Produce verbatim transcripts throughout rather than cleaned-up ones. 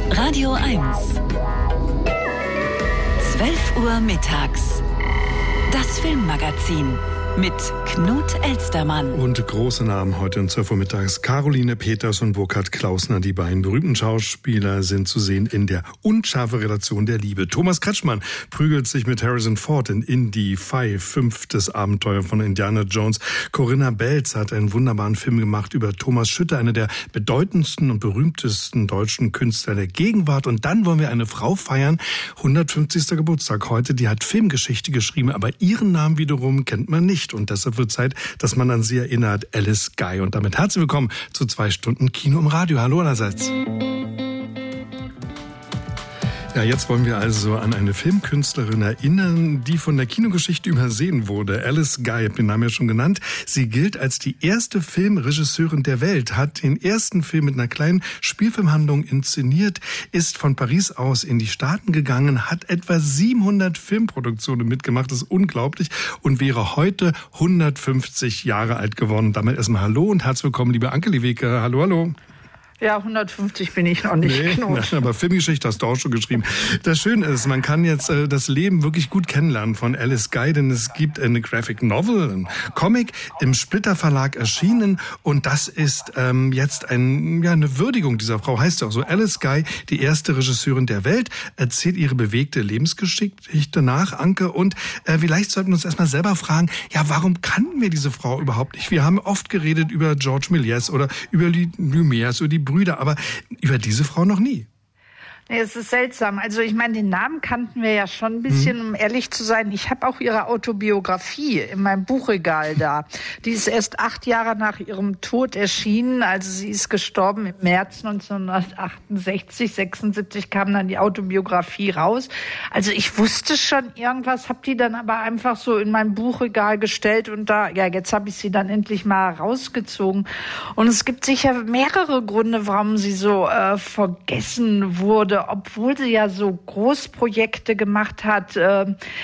Radio eins. zwölf Uhr mittags. Das Filmmagazin mit Knut Elstermann. Und große Namen heute um zwölf Uhr mittags. Caroline Peters und Burkhard Klausner, die beiden berühmten Schauspieler, sind zu sehen in der unscharfe Relation der Liebe. Thomas Kretschmann prügelt sich mit Harrison Ford in Indy Five, fünftes Abenteuer von Indiana Jones. Corinna Belz hat einen wunderbaren Film gemacht über Thomas Schütte, einer der bedeutendsten und berühmtesten deutschen Künstler der Gegenwart. Und dann wollen wir eine Frau feiern, hundertfünfzigster Geburtstag heute. Die hat Filmgeschichte geschrieben, aber ihren Namen wiederum kennt man nicht. Und deshalb wird Zeit, dass man an sie erinnert, Alice Guy. Und damit herzlich willkommen zu zwei Stunden Kino im Radio. Hallo allerseits. Ja, jetzt wollen wir also an eine Filmkünstlerin erinnern, die von der Kinogeschichte übersehen wurde. Alice Guy, ich habe den Namen ja schon genannt. Sie gilt als die erste Filmregisseurin der Welt, hat den ersten Film mit einer kleinen Spielfilmhandlung inszeniert, ist von Paris aus in die Staaten gegangen, hat etwa siebenhundert Filmproduktionen mitgemacht, das ist unglaublich, und wäre heute hundertfünfzig Jahre alt geworden. Damit erstmal hallo und herzlich willkommen, liebe Anke Lieweke. Hallo, hallo. Ja, hundertfünfzig bin ich noch nicht. Nee, nein, aber Filmgeschichte hast du auch schon geschrieben. Das Schöne ist, man kann jetzt äh, das Leben wirklich gut kennenlernen von Alice Guy, denn es gibt eine Graphic Novel, ein Comic im Splitter Verlag erschienen, und das ist ähm, jetzt ein, ja, eine Würdigung dieser Frau, heißt ja auch so. Alice Guy, die erste Regisseurin der Welt, erzählt ihre bewegte Lebensgeschichte nach, Anke, und äh, vielleicht sollten wir uns erstmal selber fragen, ja, warum kannten wir diese Frau überhaupt nicht? Wir haben oft geredet über Georges Méliès oder über die Lumières, über die Brüder, aber über diese Frau noch nie. Nee, es ist seltsam. Also ich meine, den Namen kannten wir ja schon ein bisschen, um ehrlich zu sein. Ich habe auch ihre Autobiografie in meinem Buchregal da. Die ist erst acht Jahre nach ihrem Tod erschienen. Also sie ist gestorben im März neunzehnhundertachtundsechzig, sechsundsiebzig kam dann die Autobiografie raus. Also ich wusste schon irgendwas, habe die dann aber einfach so in mein Buchregal gestellt und da, ja, jetzt habe ich sie dann endlich mal rausgezogen. Und es gibt sicher mehrere Gründe, warum sie so äh, vergessen wurde, obwohl sie ja so Großprojekte gemacht hat, äh,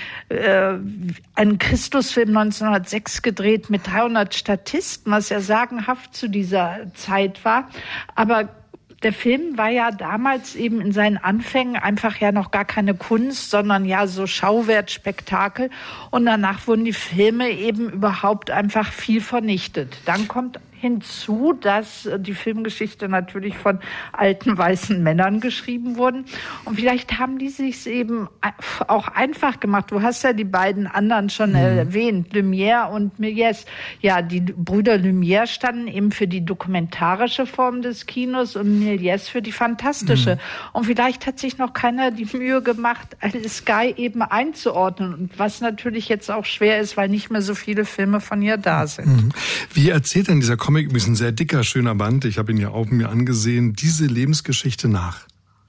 äh, einen Christusfilm neunzehnhundertsechs gedreht mit dreihundert Statisten, was ja sagenhaft zu dieser Zeit war. Aber der Film war ja damals eben in seinen Anfängen einfach ja noch gar keine Kunst, sondern ja so Schauwertspektakel. Und danach wurden die Filme eben überhaupt einfach viel vernichtet. Dann kommt hinzu, dass die Filmgeschichte natürlich von alten weißen Männern geschrieben wurden. Und vielleicht haben die sich eben auch einfach gemacht. Du hast ja die beiden anderen schon mhm. erwähnt, Lumière und Méliès. Ja, die Brüder Lumière standen eben für die dokumentarische Form des Kinos und Méliès für die fantastische. Mhm. Und vielleicht hat sich noch keiner die Mühe gemacht, Alice Guy eben einzuordnen. Und was natürlich jetzt auch schwer ist, weil nicht mehr so viele Filme von ihr da sind. Mhm. Wie erzählt denn dieser Comic, übrigens ein sehr dicker, schöner Band, ich habe ihn ja auch mir angesehen, diese Lebensgeschichte nach?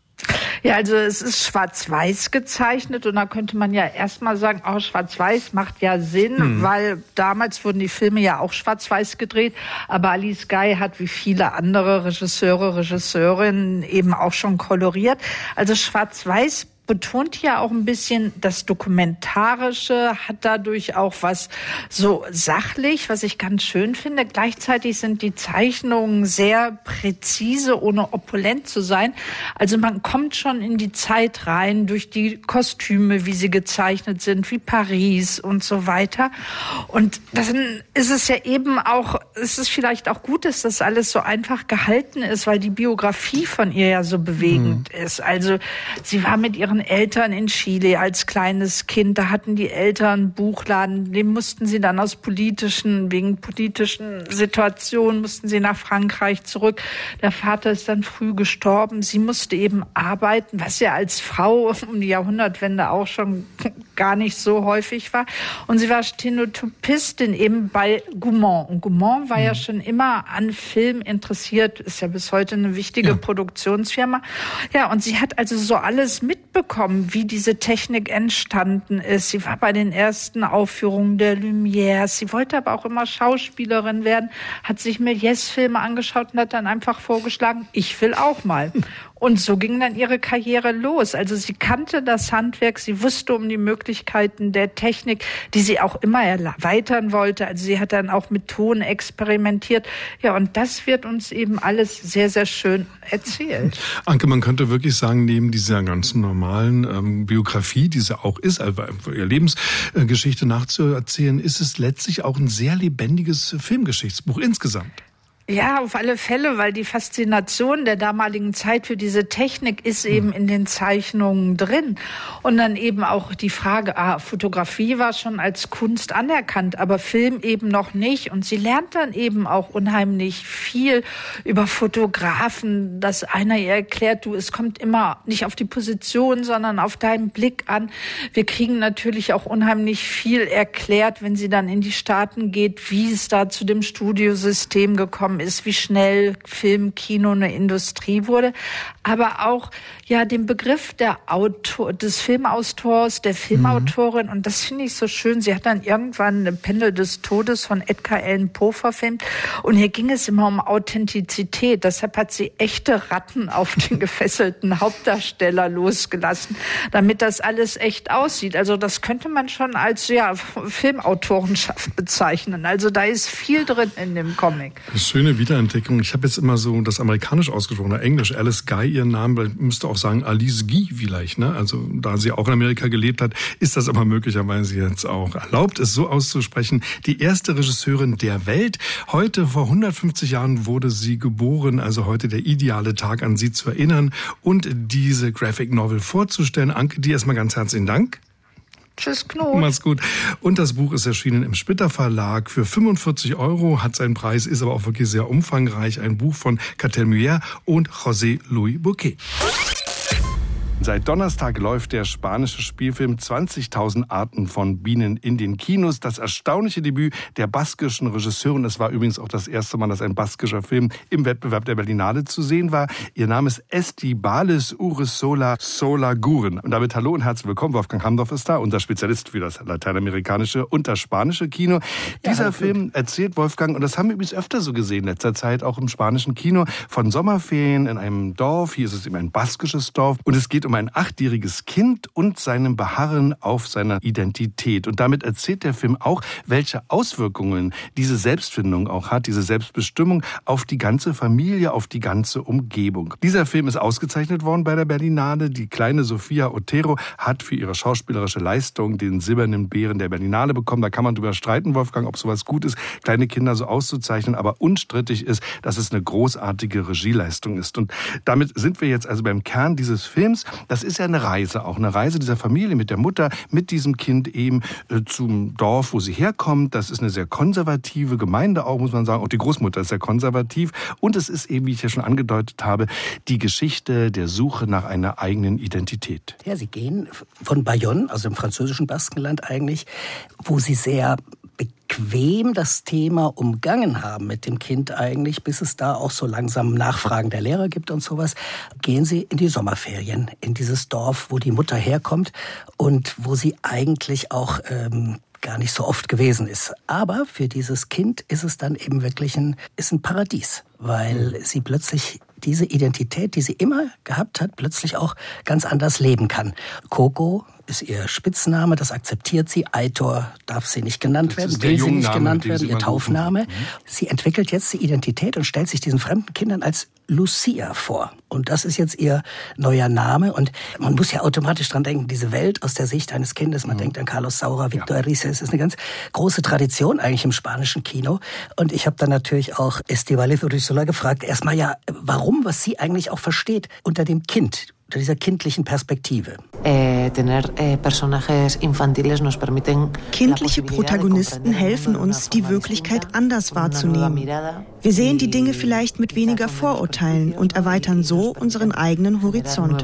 Ja, also es ist schwarz-weiß gezeichnet und da könnte man ja erstmal sagen, oh, schwarz-weiß macht ja Sinn, hm. weil damals wurden die Filme ja auch schwarz-weiß gedreht, aber Alice Guy hat wie viele andere Regisseure, Regisseurinnen eben auch schon koloriert. Also schwarz-weiß betont ja auch ein bisschen das Dokumentarische, hat dadurch auch was so sachlich, was ich ganz schön finde. Gleichzeitig sind die Zeichnungen sehr präzise, ohne opulent zu sein. Also man kommt schon in die Zeit rein durch die Kostüme, wie sie gezeichnet sind, wie Paris und so weiter. Und dann ist es ja eben auch, es ist vielleicht auch gut, dass das alles so einfach gehalten ist, weil die Biografie von ihr ja so bewegend mhm. ist. Also sie war mit ihren Eltern in Chile als kleines Kind. Da hatten die Eltern einen Buchladen. Den mussten sie dann aus politischen, wegen politischen Situationen, mussten sie nach Frankreich zurück. Der Vater ist dann früh gestorben. Sie musste eben arbeiten, was ja als Frau um die Jahrhundertwende auch schon gar nicht so häufig war. Und sie war Stenotypistin eben bei Gaumont. Und Gaumont war mhm. ja schon immer an Film interessiert, ist ja bis heute eine wichtige ja. Produktionsfirma. Ja, und sie hat also so alles mitbekommen, wie diese Technik entstanden ist. Sie war bei den ersten Aufführungen der Lumières. Sie wollte aber auch immer Schauspielerin werden, hat sich Méliès-Filme angeschaut und hat dann einfach vorgeschlagen, ich will auch mal. Und so ging dann ihre Karriere los. Also sie kannte das Handwerk, sie wusste um die Möglichkeiten, Möglichkeiten der Technik, die sie auch immer erweitern wollte. Also sie hat dann auch mit Ton experimentiert. Ja, und das wird uns eben alles sehr, sehr schön erzählt. Anke, man könnte wirklich sagen, neben dieser ganzen normalen ähm, Biografie, die sie auch ist, also ihre Lebensgeschichte nachzuerzählen, ist es letztlich auch ein sehr lebendiges Filmgeschichtsbuch insgesamt. Ja, auf alle Fälle, weil die Faszination der damaligen Zeit für diese Technik ist eben in den Zeichnungen drin. Und dann eben auch die Frage, ah, Fotografie war schon als Kunst anerkannt, aber Film eben noch nicht. Und sie lernt dann eben auch unheimlich viel über Fotografen, dass einer ihr erklärt, du, es kommt immer nicht auf die Position, sondern auf deinen Blick an. Wir kriegen natürlich auch unheimlich viel erklärt, wenn sie dann in die Staaten geht, wie es da zu dem Studiosystem gekommen ist, wie schnell Film, Kino eine Industrie wurde, aber auch ja den Begriff der Autor, des Filmautors, der Filmautorin, mhm. und das finde ich so schön. Sie hat dann irgendwann eine Pendel des Todes von Edgar Allan Poe verfilmt und hier ging es immer um Authentizität. Deshalb hat sie echte Ratten auf den gefesselten Hauptdarsteller losgelassen, damit das alles echt aussieht. Also das könnte man schon als ja Filmautorenschaft bezeichnen. Also da ist viel drin in dem Comic. Schöne Wiederentdeckung. Ich habe jetzt immer so das amerikanisch ausgesprochen, oder Englisch, Alice Guy, ihren Namen, müsste auch sagen Alice Guy vielleicht, ne? Also da sie auch in Amerika gelebt hat, ist das aber möglicherweise jetzt auch erlaubt, es so auszusprechen. Die erste Regisseurin der Welt. Heute, vor hundertfünfzig Jahren, wurde sie geboren, also heute der ideale Tag, an sie zu erinnern und diese Graphic Novel vorzustellen. Anke, dir erstmal ganz herzlichen Dank. Tschüss, Knut. Mach's gut. Und das Buch ist erschienen im Splitter Verlag für fünfundvierzig Euro, hat seinen Preis, ist aber auch wirklich sehr umfangreich. Ein Buch von Catel Muyer und José Luis Bouquet. Seit Donnerstag läuft der spanische Spielfilm zwanzigtausend Arten von Bienen in den Kinos. Das erstaunliche Debüt der baskischen Regisseurin. Es war übrigens auch das erste Mal, dass ein baskischer Film im Wettbewerb der Berlinale zu sehen war. Ihr Name ist Estibaliz Urresola Solaguren. Und damit hallo und herzlich willkommen. Wolfgang Hamdorf ist da, unser Spezialist für das lateinamerikanische und das spanische Kino. Ja, Dieser Film erzählt, Wolfgang, und das haben wir übrigens öfter so gesehen in letzter Zeit, auch im spanischen Kino, von Sommerferien in einem Dorf. Hier ist es eben ein baskisches Dorf. Und es geht um ein achtjähriges Kind und seinem Beharren auf seiner Identität. Und damit erzählt der Film auch, welche Auswirkungen diese Selbstfindung auch hat, diese Selbstbestimmung auf die ganze Familie, auf die ganze Umgebung. Dieser Film ist ausgezeichnet worden bei der Berlinale. Die kleine Sofia Otero hat für ihre schauspielerische Leistung den Silbernen Bären der Berlinale bekommen. Da kann man drüber streiten, Wolfgang, ob sowas gut ist, kleine Kinder so auszuzeichnen. Aber unstrittig ist, dass es eine großartige Regieleistung ist. Und damit sind wir jetzt also beim Kern dieses Films. Das ist ja eine Reise, auch eine Reise dieser Familie mit der Mutter, mit diesem Kind eben äh, zum Dorf, wo sie herkommt. Das ist eine sehr konservative Gemeinde auch, muss man sagen. Auch die Großmutter ist sehr konservativ. Und es ist eben, wie ich ja schon angedeutet habe, die Geschichte der Suche nach einer eigenen Identität. Ja, sie gehen von Bayonne, also im französischen Baskenland eigentlich, wo sie sehr bequem das Thema umgangen haben mit dem Kind eigentlich, bis es da auch so langsam Nachfragen der Lehrer gibt und sowas, gehen sie in die Sommerferien, in dieses Dorf, wo die Mutter herkommt und wo sie eigentlich auch ähm, gar nicht so oft gewesen ist. Aber für dieses Kind ist es dann eben wirklich ein, ist ein Paradies, weil sie plötzlich diese Identität, die sie immer gehabt hat, plötzlich auch ganz anders leben kann. Coco ist ihr Spitzname, das akzeptiert sie. Aitor darf sie nicht genannt werden, will sie nicht genannt werden, ihr Taufname. Sie entwickelt jetzt die Identität und stellt sich diesen fremden Kindern als Lucia vor. Und das ist jetzt ihr neuer Name. Und man muss ja automatisch dran denken, diese Welt aus der Sicht eines Kindes. Man mhm. denkt an Carlos Saura, Victor ja. Erice. Es ist eine ganz große Tradition eigentlich im spanischen Kino. Und ich habe dann natürlich auch Estibaliz Urresola gefragt, erstmal ja, warum, was sie eigentlich auch versteht unter dem Kind, unter dieser kindlichen Perspektive. Kindliche Protagonisten helfen uns, die Wirklichkeit anders wahrzunehmen. Wir sehen die Dinge vielleicht mit weniger Vorurteilen und erweitern so unseren eigenen Horizont.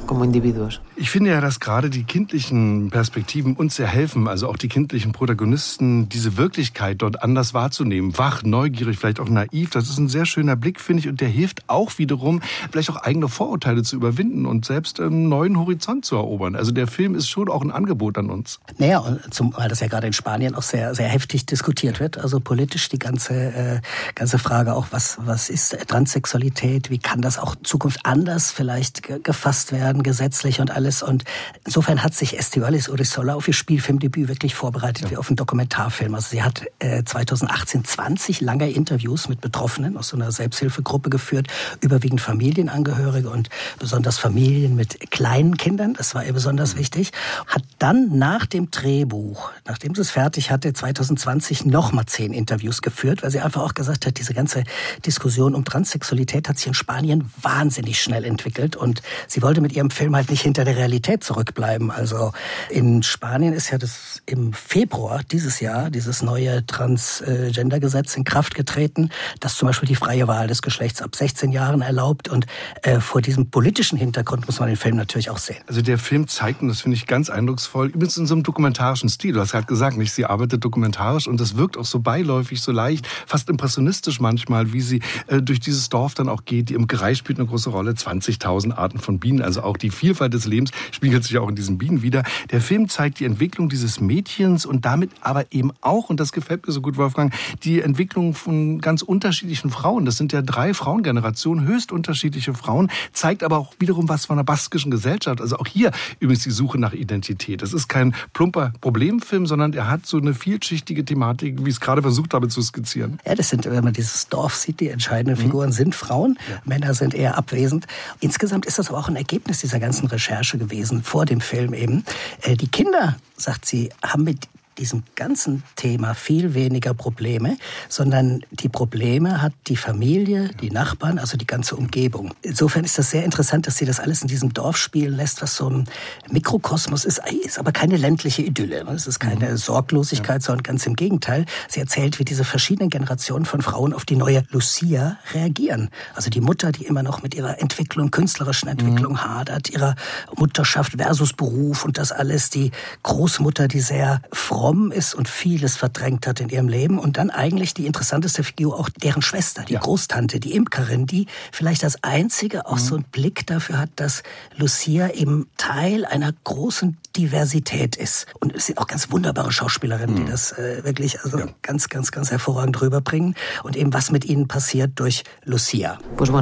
Ich finde ja, dass gerade die kindlichen Perspektiven uns sehr helfen, also auch die kindlichen Protagonisten, diese Wirklichkeit dort anders wahrzunehmen. Wach, neugierig, vielleicht auch naiv. Das ist ein sehr schöner Blick, finde ich. Und der hilft auch wiederum, vielleicht auch eigene Vorurteile zu überwinden und selbst einen neuen Horizont zu erobern. Also der Film ist schon auch ein Angebot an uns. Naja, zumal das ja gerade in Spanien auch sehr, sehr heftig diskutiert wird. Also politisch die ganze, äh, ganze Frage auch, was, was ist Transsexualität? Wie kann das auch in Zukunft anders vielleicht ge- gefasst werden, gesetzlich und alles? Und insofern hat sich Estíbaliz Urrizola auf ihr Spielfilmdebüt wirklich vorbereitet ja. wie auf einen Dokumentarfilm. Also sie hat äh, zweitausendachtzehn zwanzig lange Interviews mit Betroffenen aus so einer Selbsthilfegruppe geführt, überwiegend Familienangehörige und besonders Familien mit kleinen Kindern. Das war ihr besonders wichtig. Hat dann nach dem Drehbuch, nachdem sie es fertig hatte, zweitausendzwanzig nochmal zehn Interviews geführt, weil sie einfach auch gesagt hat, diese ganze Diskussion um Transsexualität hat sich in Spanien wahnsinnig schnell entwickelt und sie wollte mit ihrem Film halt nicht hinter der Realität zurückbleiben. Also in Spanien ist ja das im Februar dieses Jahr dieses neue Transgender-Gesetz in Kraft getreten, das zum Beispiel die freie Wahl des Geschlechts ab sechzehn Jahren erlaubt und äh, vor diesem politischen Hintergrund muss man den Film natürlich auch sehen. Also der Film zeigt, und das finde ich ganz eindrucksvoll, übrigens in so einem dokumentarischen Stil. Du hast gerade gesagt, nicht, sie arbeitet dokumentarisch und das wirkt auch so beiläufig, so leicht, fast impressionistisch manchmal, wie sie äh, durch dieses Dorf dann auch geht. Die Imkerei spielt eine große Rolle, zwanzigtausend Arten von Bienen, also auch die Vielfalt des Lebens spiegelt sich auch in diesen Bienen wieder. Der Film zeigt die Entwicklung dieses Mädchens und damit aber eben auch, und das gefällt mir so gut, Wolfgang, die Entwicklung von ganz unterschiedlichen Frauen. Das sind ja drei Frauengenerationen, höchst unterschiedliche Frauen, zeigt aber auch wiederum was von der baskischen Gesellschaft. Also auch hier übrigens die Suche nach Identität. Das ist kein plumper Problemfilm, sondern er hat so eine vielschichtige Thematik, wie ich es gerade versucht habe zu skizzieren. Ja, das sind, wenn man dieses Dorf sieht, die entscheidenden Figuren mhm. sind Frauen. Ja. Männer sind eher abwesend. Insgesamt ist das aber auch ein Ergebnis dieser ganzen Recherche gewesen, vor dem Film eben. Die Kinder, sagt sie, haben mit diesem ganzen Thema viel weniger Probleme, sondern die Probleme hat die Familie, die Nachbarn, also die ganze Umgebung. Insofern ist das sehr interessant, dass sie das alles in diesem Dorf spielen lässt, was so ein Mikrokosmos ist, ist aber keine ländliche Idylle. Es ist keine Sorglosigkeit, sondern ganz im Gegenteil. Sie erzählt, wie diese verschiedenen Generationen von Frauen auf die neue Lucia reagieren. Also die Mutter, die immer noch mit ihrer Entwicklung, künstlerischen Entwicklung mhm. hadert, ihrer Mutterschaft versus Beruf und das alles. Die Großmutter, die sehr fromm ist und vieles verdrängt hat in ihrem Leben. Und dann eigentlich die interessanteste Figur auch deren Schwester, die ja. Großtante, die Imkerin, die vielleicht als einzige auch mhm. so einen Blick dafür hat, dass Lucia eben Teil einer großen Diversität ist. Und es sind auch ganz wunderbare Schauspielerinnen, mhm. die das äh, wirklich also ja. ganz, ganz, ganz hervorragend rüberbringen. Und eben was mit ihnen passiert durch Lucia.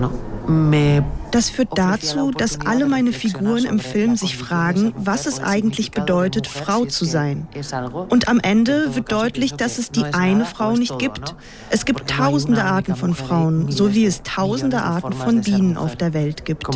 Das führt dazu, dass alle meine Figuren im Film sich fragen, was es eigentlich bedeutet, Frau zu sein. Und am Ende wird deutlich, dass es die eine Frau nicht gibt. Es gibt tausende Arten von Frauen, so wie es tausende Arten von Bienen auf der Welt gibt.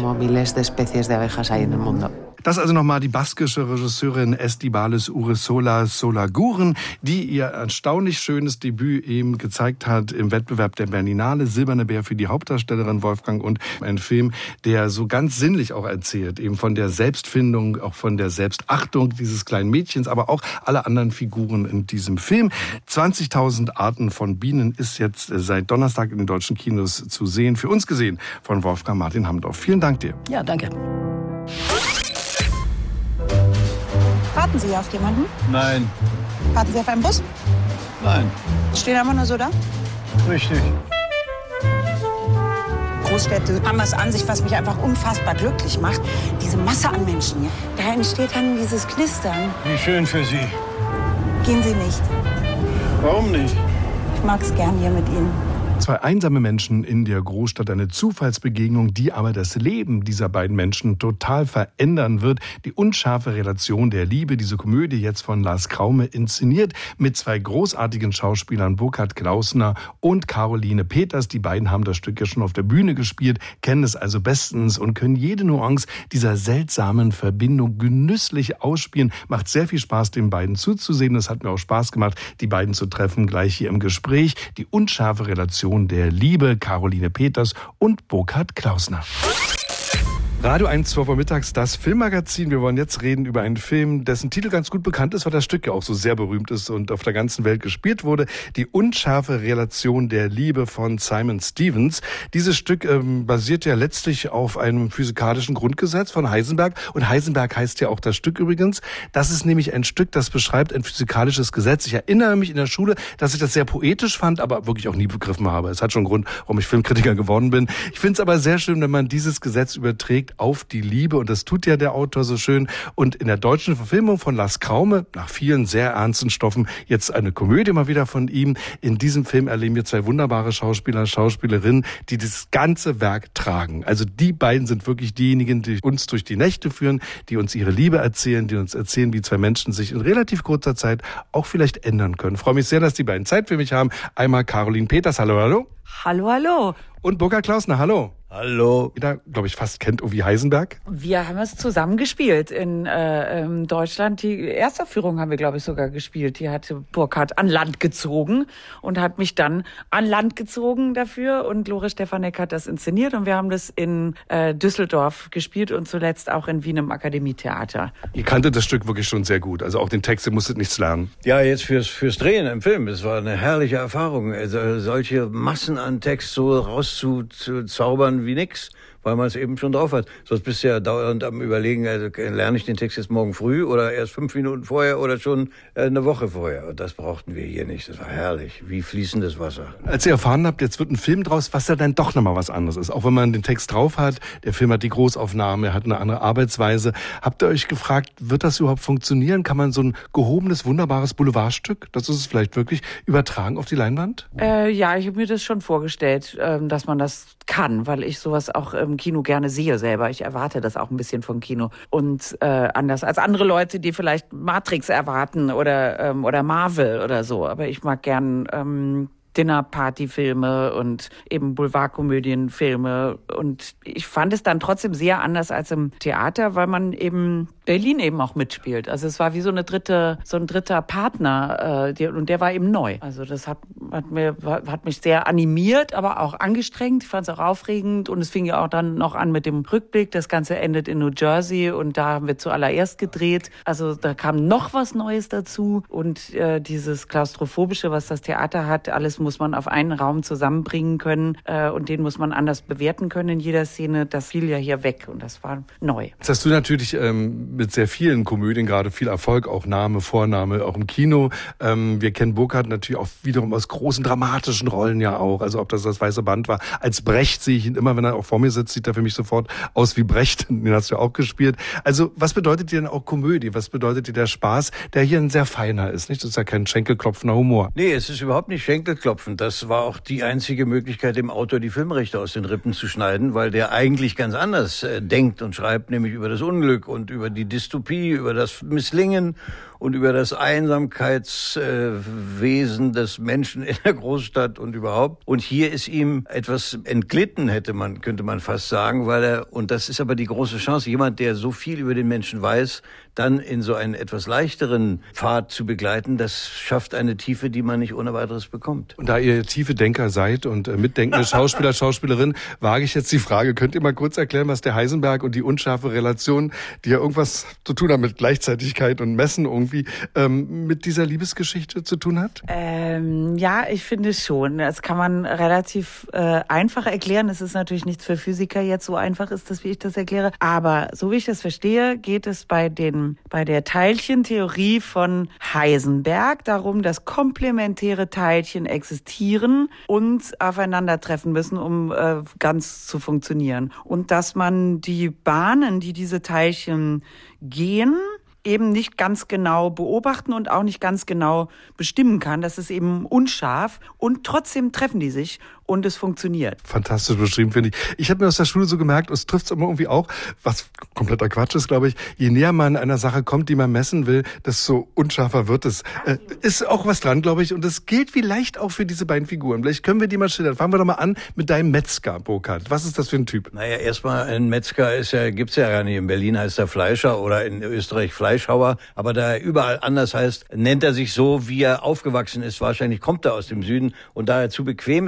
Das also nochmal die baskische Regisseurin Estíbaliz Urrizola Solaguren, die ihr erstaunlich schönes Debüt eben gezeigt hat im Wettbewerb der Berlinale. Silberne Bär für die Hauptdarstellerin Wolfgang und ein Film, der so ganz sinnlich auch erzählt, eben von der Selbstfindung, auch von der Selbstachtung dieses kleinen Mädchens, aber auch aller anderen Figuren in diesem Film. zwanzigtausend Arten von Bienen ist jetzt seit Donnerstag in den deutschen Kinos zu sehen. Für uns gesehen von Wolfgang Martin Hamdorf. Vielen Dank dir. Ja, danke. Warten Sie auf jemanden? Nein. Warten Sie auf einen Bus? Nein. Stehen einfach nur so da? Richtig. Großstädte haben was an sich, was mich einfach unfassbar glücklich macht. Diese Masse an Menschen hier. Da entsteht dann dieses Knistern. Wie schön für Sie. Gehen Sie nicht. Warum nicht? Ich mag's gern hier mit Ihnen. Zwei einsame Menschen in der Großstadt, eine Zufallsbegegnung, die aber das Leben dieser beiden Menschen total verändern wird. Die unscharfe Relation der Liebe, diese Komödie jetzt von Lars Kraume inszeniert mit zwei großartigen Schauspielern, Burkhard Klausner und Caroline Peters. Die beiden haben das Stück ja schon auf der Bühne gespielt, kennen es also bestens und können jede Nuance dieser seltsamen Verbindung genüsslich ausspielen. Macht sehr viel Spaß, den beiden zuzusehen. Es hat mir auch Spaß gemacht, die beiden zu treffen, gleich hier im Gespräch. Die unscharfe Relation der Liebe, Caroline Peters und Burkhard Klausner. Radio eins, zwölf Uhr mittags, das Filmmagazin. Wir wollen jetzt reden über einen Film, dessen Titel ganz gut bekannt ist, weil das Stück ja auch so sehr berühmt ist und auf der ganzen Welt gespielt wurde. Die unscharfe Relation der Liebe von Simon Stevens. Dieses Stück ähm, basiert ja letztlich auf einem physikalischen Grundgesetz von Heisenberg. Und Heisenberg heißt ja auch das Stück übrigens. Das ist nämlich ein Stück, das beschreibt ein physikalisches Gesetz. Ich erinnere mich in der Schule, dass ich das sehr poetisch fand, aber wirklich auch nie begriffen habe. Es hat schon einen Grund, warum ich Filmkritiker geworden bin. Ich finde es aber sehr schön, wenn man dieses Gesetz überträgt auf die Liebe, und das tut ja der Autor so schön. Und in der deutschen Verfilmung von Lars Kraume, nach vielen sehr ernsten Stoffen, jetzt eine Komödie mal wieder von ihm. In diesem Film erleben wir zwei wunderbare Schauspieler, Schauspielerinnen, die das ganze Werk tragen. Also die beiden sind wirklich diejenigen, die uns durch die Nächte führen, die uns ihre Liebe erzählen, die uns erzählen, wie zwei Menschen sich in relativ kurzer Zeit auch vielleicht ändern können. Ich freue mich sehr, dass die beiden Zeit für mich haben. Einmal Caroline Peters, hallo, hallo. Hallo, hallo. Und Burkhard Klausner, hallo. Hallo. Jeder, glaube ich, fast kennt Uwe Heisenberg. Wir haben es zusammen gespielt in äh, in Deutschland. Die Erstaufführung haben wir, glaube ich, sogar gespielt. Die hatte Burkhard an Land gezogen und hat mich dann an Land gezogen dafür. Und Lore Stefanek hat das inszeniert und wir haben das in äh, Düsseldorf gespielt und zuletzt auch in Wien im Akademietheater. Ihr kanntet das Stück wirklich schon sehr gut. Also auch den Text, ihr musstet nichts lernen. Ja, jetzt fürs, fürs Drehen im Film. Es war eine herrliche Erfahrung. Also solche Massen an Text so rauszuzaubern wie nix, weil man es eben schon drauf hat. Sonst bist du ja dauernd am Überlegen, also lerne ich den Text jetzt morgen früh oder erst fünf Minuten vorher oder schon eine Woche vorher. Und das brauchten wir hier nicht. Das war herrlich, wie fließendes Wasser. Als ihr erfahren habt, jetzt wird ein Film draus, was ja dann doch nochmal was anderes ist. Auch wenn man den Text drauf hat, der Film hat die Großaufnahme, er hat eine andere Arbeitsweise. Habt ihr euch gefragt, wird das überhaupt funktionieren? Kann man so ein gehobenes, wunderbares Boulevardstück, das ist es vielleicht wirklich, übertragen auf die Leinwand? Äh, ja, ich habe mir das schon vorgestellt, ähm, dass man das kann, weil ich sowas auch im Kino gerne sehe selber. Ich erwarte das auch ein bisschen vom Kino. Und äh, anders als andere Leute, die vielleicht Matrix erwarten oder, ähm, oder Marvel oder so. Aber ich mag gern ähm, Dinner-Party-Filme und eben Boulevardkomödien-Filme. Und ich fand es dann trotzdem sehr anders als im Theater, weil man eben Berlin eben auch mitspielt. Also es war wie so eine dritte, so ein dritter Partner, äh, die, und der war eben neu. Also das hat, hat mir, hat mich sehr animiert, aber auch angestrengt. Ich fand es auch aufregend und es fing ja auch dann noch an mit dem Rückblick. Das Ganze endet in New Jersey und da haben wir zuallererst gedreht. Also da kam noch was Neues dazu und äh, dieses Klaustrophobische, was das Theater hat, alles muss man auf einen Raum zusammenbringen können äh, und den muss man anders bewerten können in jeder Szene. Das fiel ja hier weg und das war neu. Jetzt hast du natürlich ähm, mit sehr vielen Komödien gerade viel Erfolg, auch Name, Vorname, auch im Kino. Ähm, wir kennen Burkhard natürlich auch wiederum aus großen dramatischen Rollen ja auch. Also ob das das Weiße Band war. Als Brecht sehe ich ihn immer, wenn er auch vor mir sitzt, sieht er für mich sofort aus wie Brecht. Den hast du ja auch gespielt. Also was bedeutet dir denn auch Komödie? Was bedeutet dir der Spaß, der hier ein sehr feiner ist? Nicht? Das ist ja kein schenkelklopfender Humor. Nee, es ist überhaupt nicht Schenkelklopfen. Das war auch die einzige Möglichkeit, dem Autor die Filmrechte aus den Rippen zu schneiden, weil der eigentlich ganz anders äh, denkt und schreibt, nämlich über das Unglück und über die Dystopie, über das Misslingen und über das Einsamkeitswesen äh, des Menschen in der Großstadt und überhaupt. Und hier ist ihm etwas entglitten, hätte man, könnte man fast sagen, weil er, und das ist aber die große Chance, jemand, der so viel über den Menschen weiß, dann in so einen etwas leichteren Pfad zu begleiten, das schafft eine Tiefe, die man nicht ohne weiteres bekommt. Und da ihr tiefe Denker seid und äh, mitdenkende Schauspieler, Schauspielerin, wage ich jetzt die Frage, könnt ihr mal kurz erklären, was der Heisenberg und die unscharfe Relation, die ja irgendwas zu tun haben mit Gleichzeitigkeit und Messen irgendwie, ähm, mit dieser Liebesgeschichte zu tun hat? Ähm, ja, ich finde schon. Das kann man relativ äh, einfach erklären. Es ist natürlich nichts für Physiker jetzt so einfach ist, das, wie ich das erkläre. Aber so wie ich das verstehe, geht es bei den bei der Teilchentheorie von Heisenberg darum, dass komplementäre Teilchen existieren und aufeinandertreffen müssen, um äh, ganz zu funktionieren. Und dass man die Bahnen, die diese Teilchen gehen, eben nicht ganz genau beobachten und auch nicht ganz genau bestimmen kann. Das ist eben unscharf und trotzdem treffen die sich und es funktioniert. Fantastisch beschrieben, finde ich. Ich habe mir aus der Schule so gemerkt, es trifft es immer irgendwie auch, was kompletter Quatsch ist, glaube ich, je näher man einer Sache kommt, die man messen will, desto unscharfer wird es. Äh, ist auch was dran, glaube ich, und das gilt vielleicht auch für diese beiden Figuren. Vielleicht können wir die mal schildern. Fangen wir doch mal an mit deinem Metzger, Burkhard. Was ist das für ein Typ? Naja, erstmal ein Metzger ist ja, gibt's ja gar nicht. In Berlin heißt er Fleischer oder in Österreich Fleischhauer, aber da er überall anders heißt, nennt er sich so, wie er aufgewachsen ist. Wahrscheinlich kommt er aus dem Süden und da er zu bequem ist, um sich zu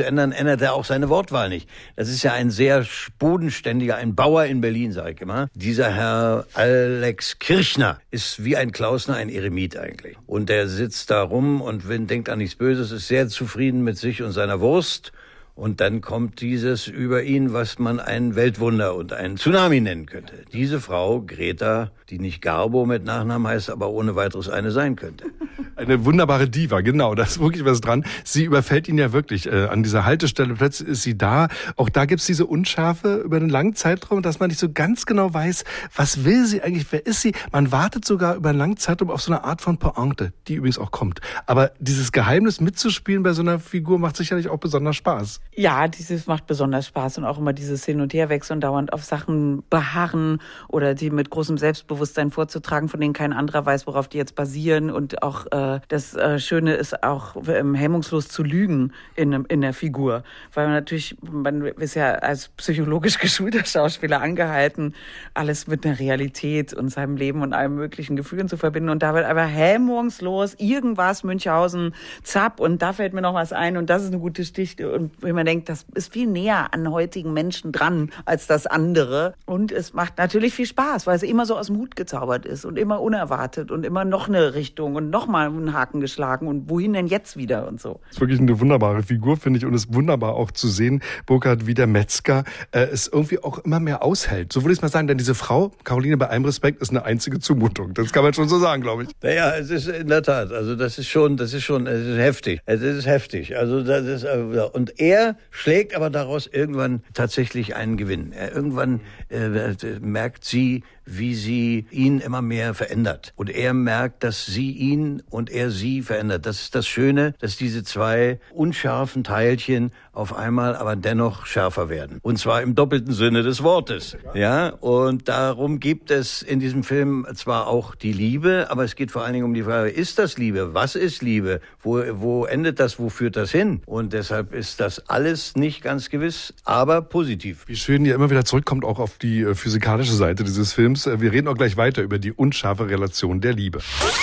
zu ändern, ändert er auch seine Wortwahl nicht. Das ist ja ein sehr bodenständiger, ein Bauer in Berlin, sage ich immer. Dieser Herr Alex Kirchner ist wie ein Klausner, ein Eremit eigentlich. Und der sitzt da rum und denkt an nichts Böses, ist sehr zufrieden mit sich und seiner Wurst. Und dann kommt dieses über ihn, was man ein Weltwunder und einen Tsunami nennen könnte. Diese Frau, Greta, die nicht Garbo mit Nachnamen heißt, aber ohne weiteres eine sein könnte. Eine wunderbare Diva, genau, da ist wirklich was dran. Sie überfällt ihn ja wirklich äh, an dieser Haltestelle, plötzlich ist sie da. Auch da gibt's diese Unschärfe über einen langen Zeitraum, dass man nicht so ganz genau weiß, was will sie eigentlich, wer ist sie. Man wartet sogar über einen langen Zeitraum auf so eine Art von Pointe, die übrigens auch kommt. Aber dieses Geheimnis mitzuspielen bei so einer Figur macht sicherlich auch besonders Spaß. Ja, dieses macht besonders Spaß und auch immer dieses Hin- und Herwechseln, dauernd auf Sachen beharren oder die mit großem Selbstbewusstsein vorzutragen, von denen kein anderer weiß, worauf die jetzt basieren. Und auch äh, das äh, Schöne ist auch ähm, hemmungslos zu lügen in, in der Figur. Weil man natürlich, man ist ja als psychologisch geschulter Schauspieler angehalten, alles mit einer Realität und seinem Leben und allen möglichen Gefühlen zu verbinden. Und da wird aber hemmungslos irgendwas, Münchhausen, zapp, und da fällt mir noch was ein und das ist eine gute Stich. Und wenn man denkt, das ist viel näher an heutigen Menschen dran als das andere. Und es macht natürlich viel Spaß, weil es immer so aus dem Hut gezaubert ist und immer unerwartet und immer noch eine Richtung und noch mal einen Haken geschlagen und wohin denn jetzt wieder und so. Das ist wirklich eine wunderbare Figur, finde ich, und es ist wunderbar auch zu sehen, Burkhard, wie der Metzger äh, es irgendwie auch immer mehr aushält. So würde ich es mal sagen, denn diese Frau, Caroline, bei allem Respekt, ist eine einzige Zumutung. Das kann man schon so sagen, glaube ich. Naja, es ist in der Tat, also das ist schon, das ist schon, es ist heftig. Es ist heftig. Also das ist, und er schlägt aber daraus irgendwann tatsächlich einen Gewinn. Er, irgendwann äh, merkt sie, wie sie ihn immer mehr verändert. Und er merkt, dass sie ihn und er sie verändert. Das ist das Schöne, dass diese zwei unscharfen Teilchen auf einmal aber dennoch schärfer werden. Und zwar im doppelten Sinne des Wortes. Ja, und darum gibt es in diesem Film zwar auch die Liebe, aber es geht vor allen Dingen um die Frage, ist das Liebe? Was ist Liebe? Wo, wo endet das? Wo führt das hin? Und deshalb ist das alles nicht ganz gewiss, aber positiv. Wie schön ihr immer wieder zurückkommt auch auf die äh, physikalische Seite dieses Films. Wir reden auch gleich weiter über die unscharfe Relation der Liebe.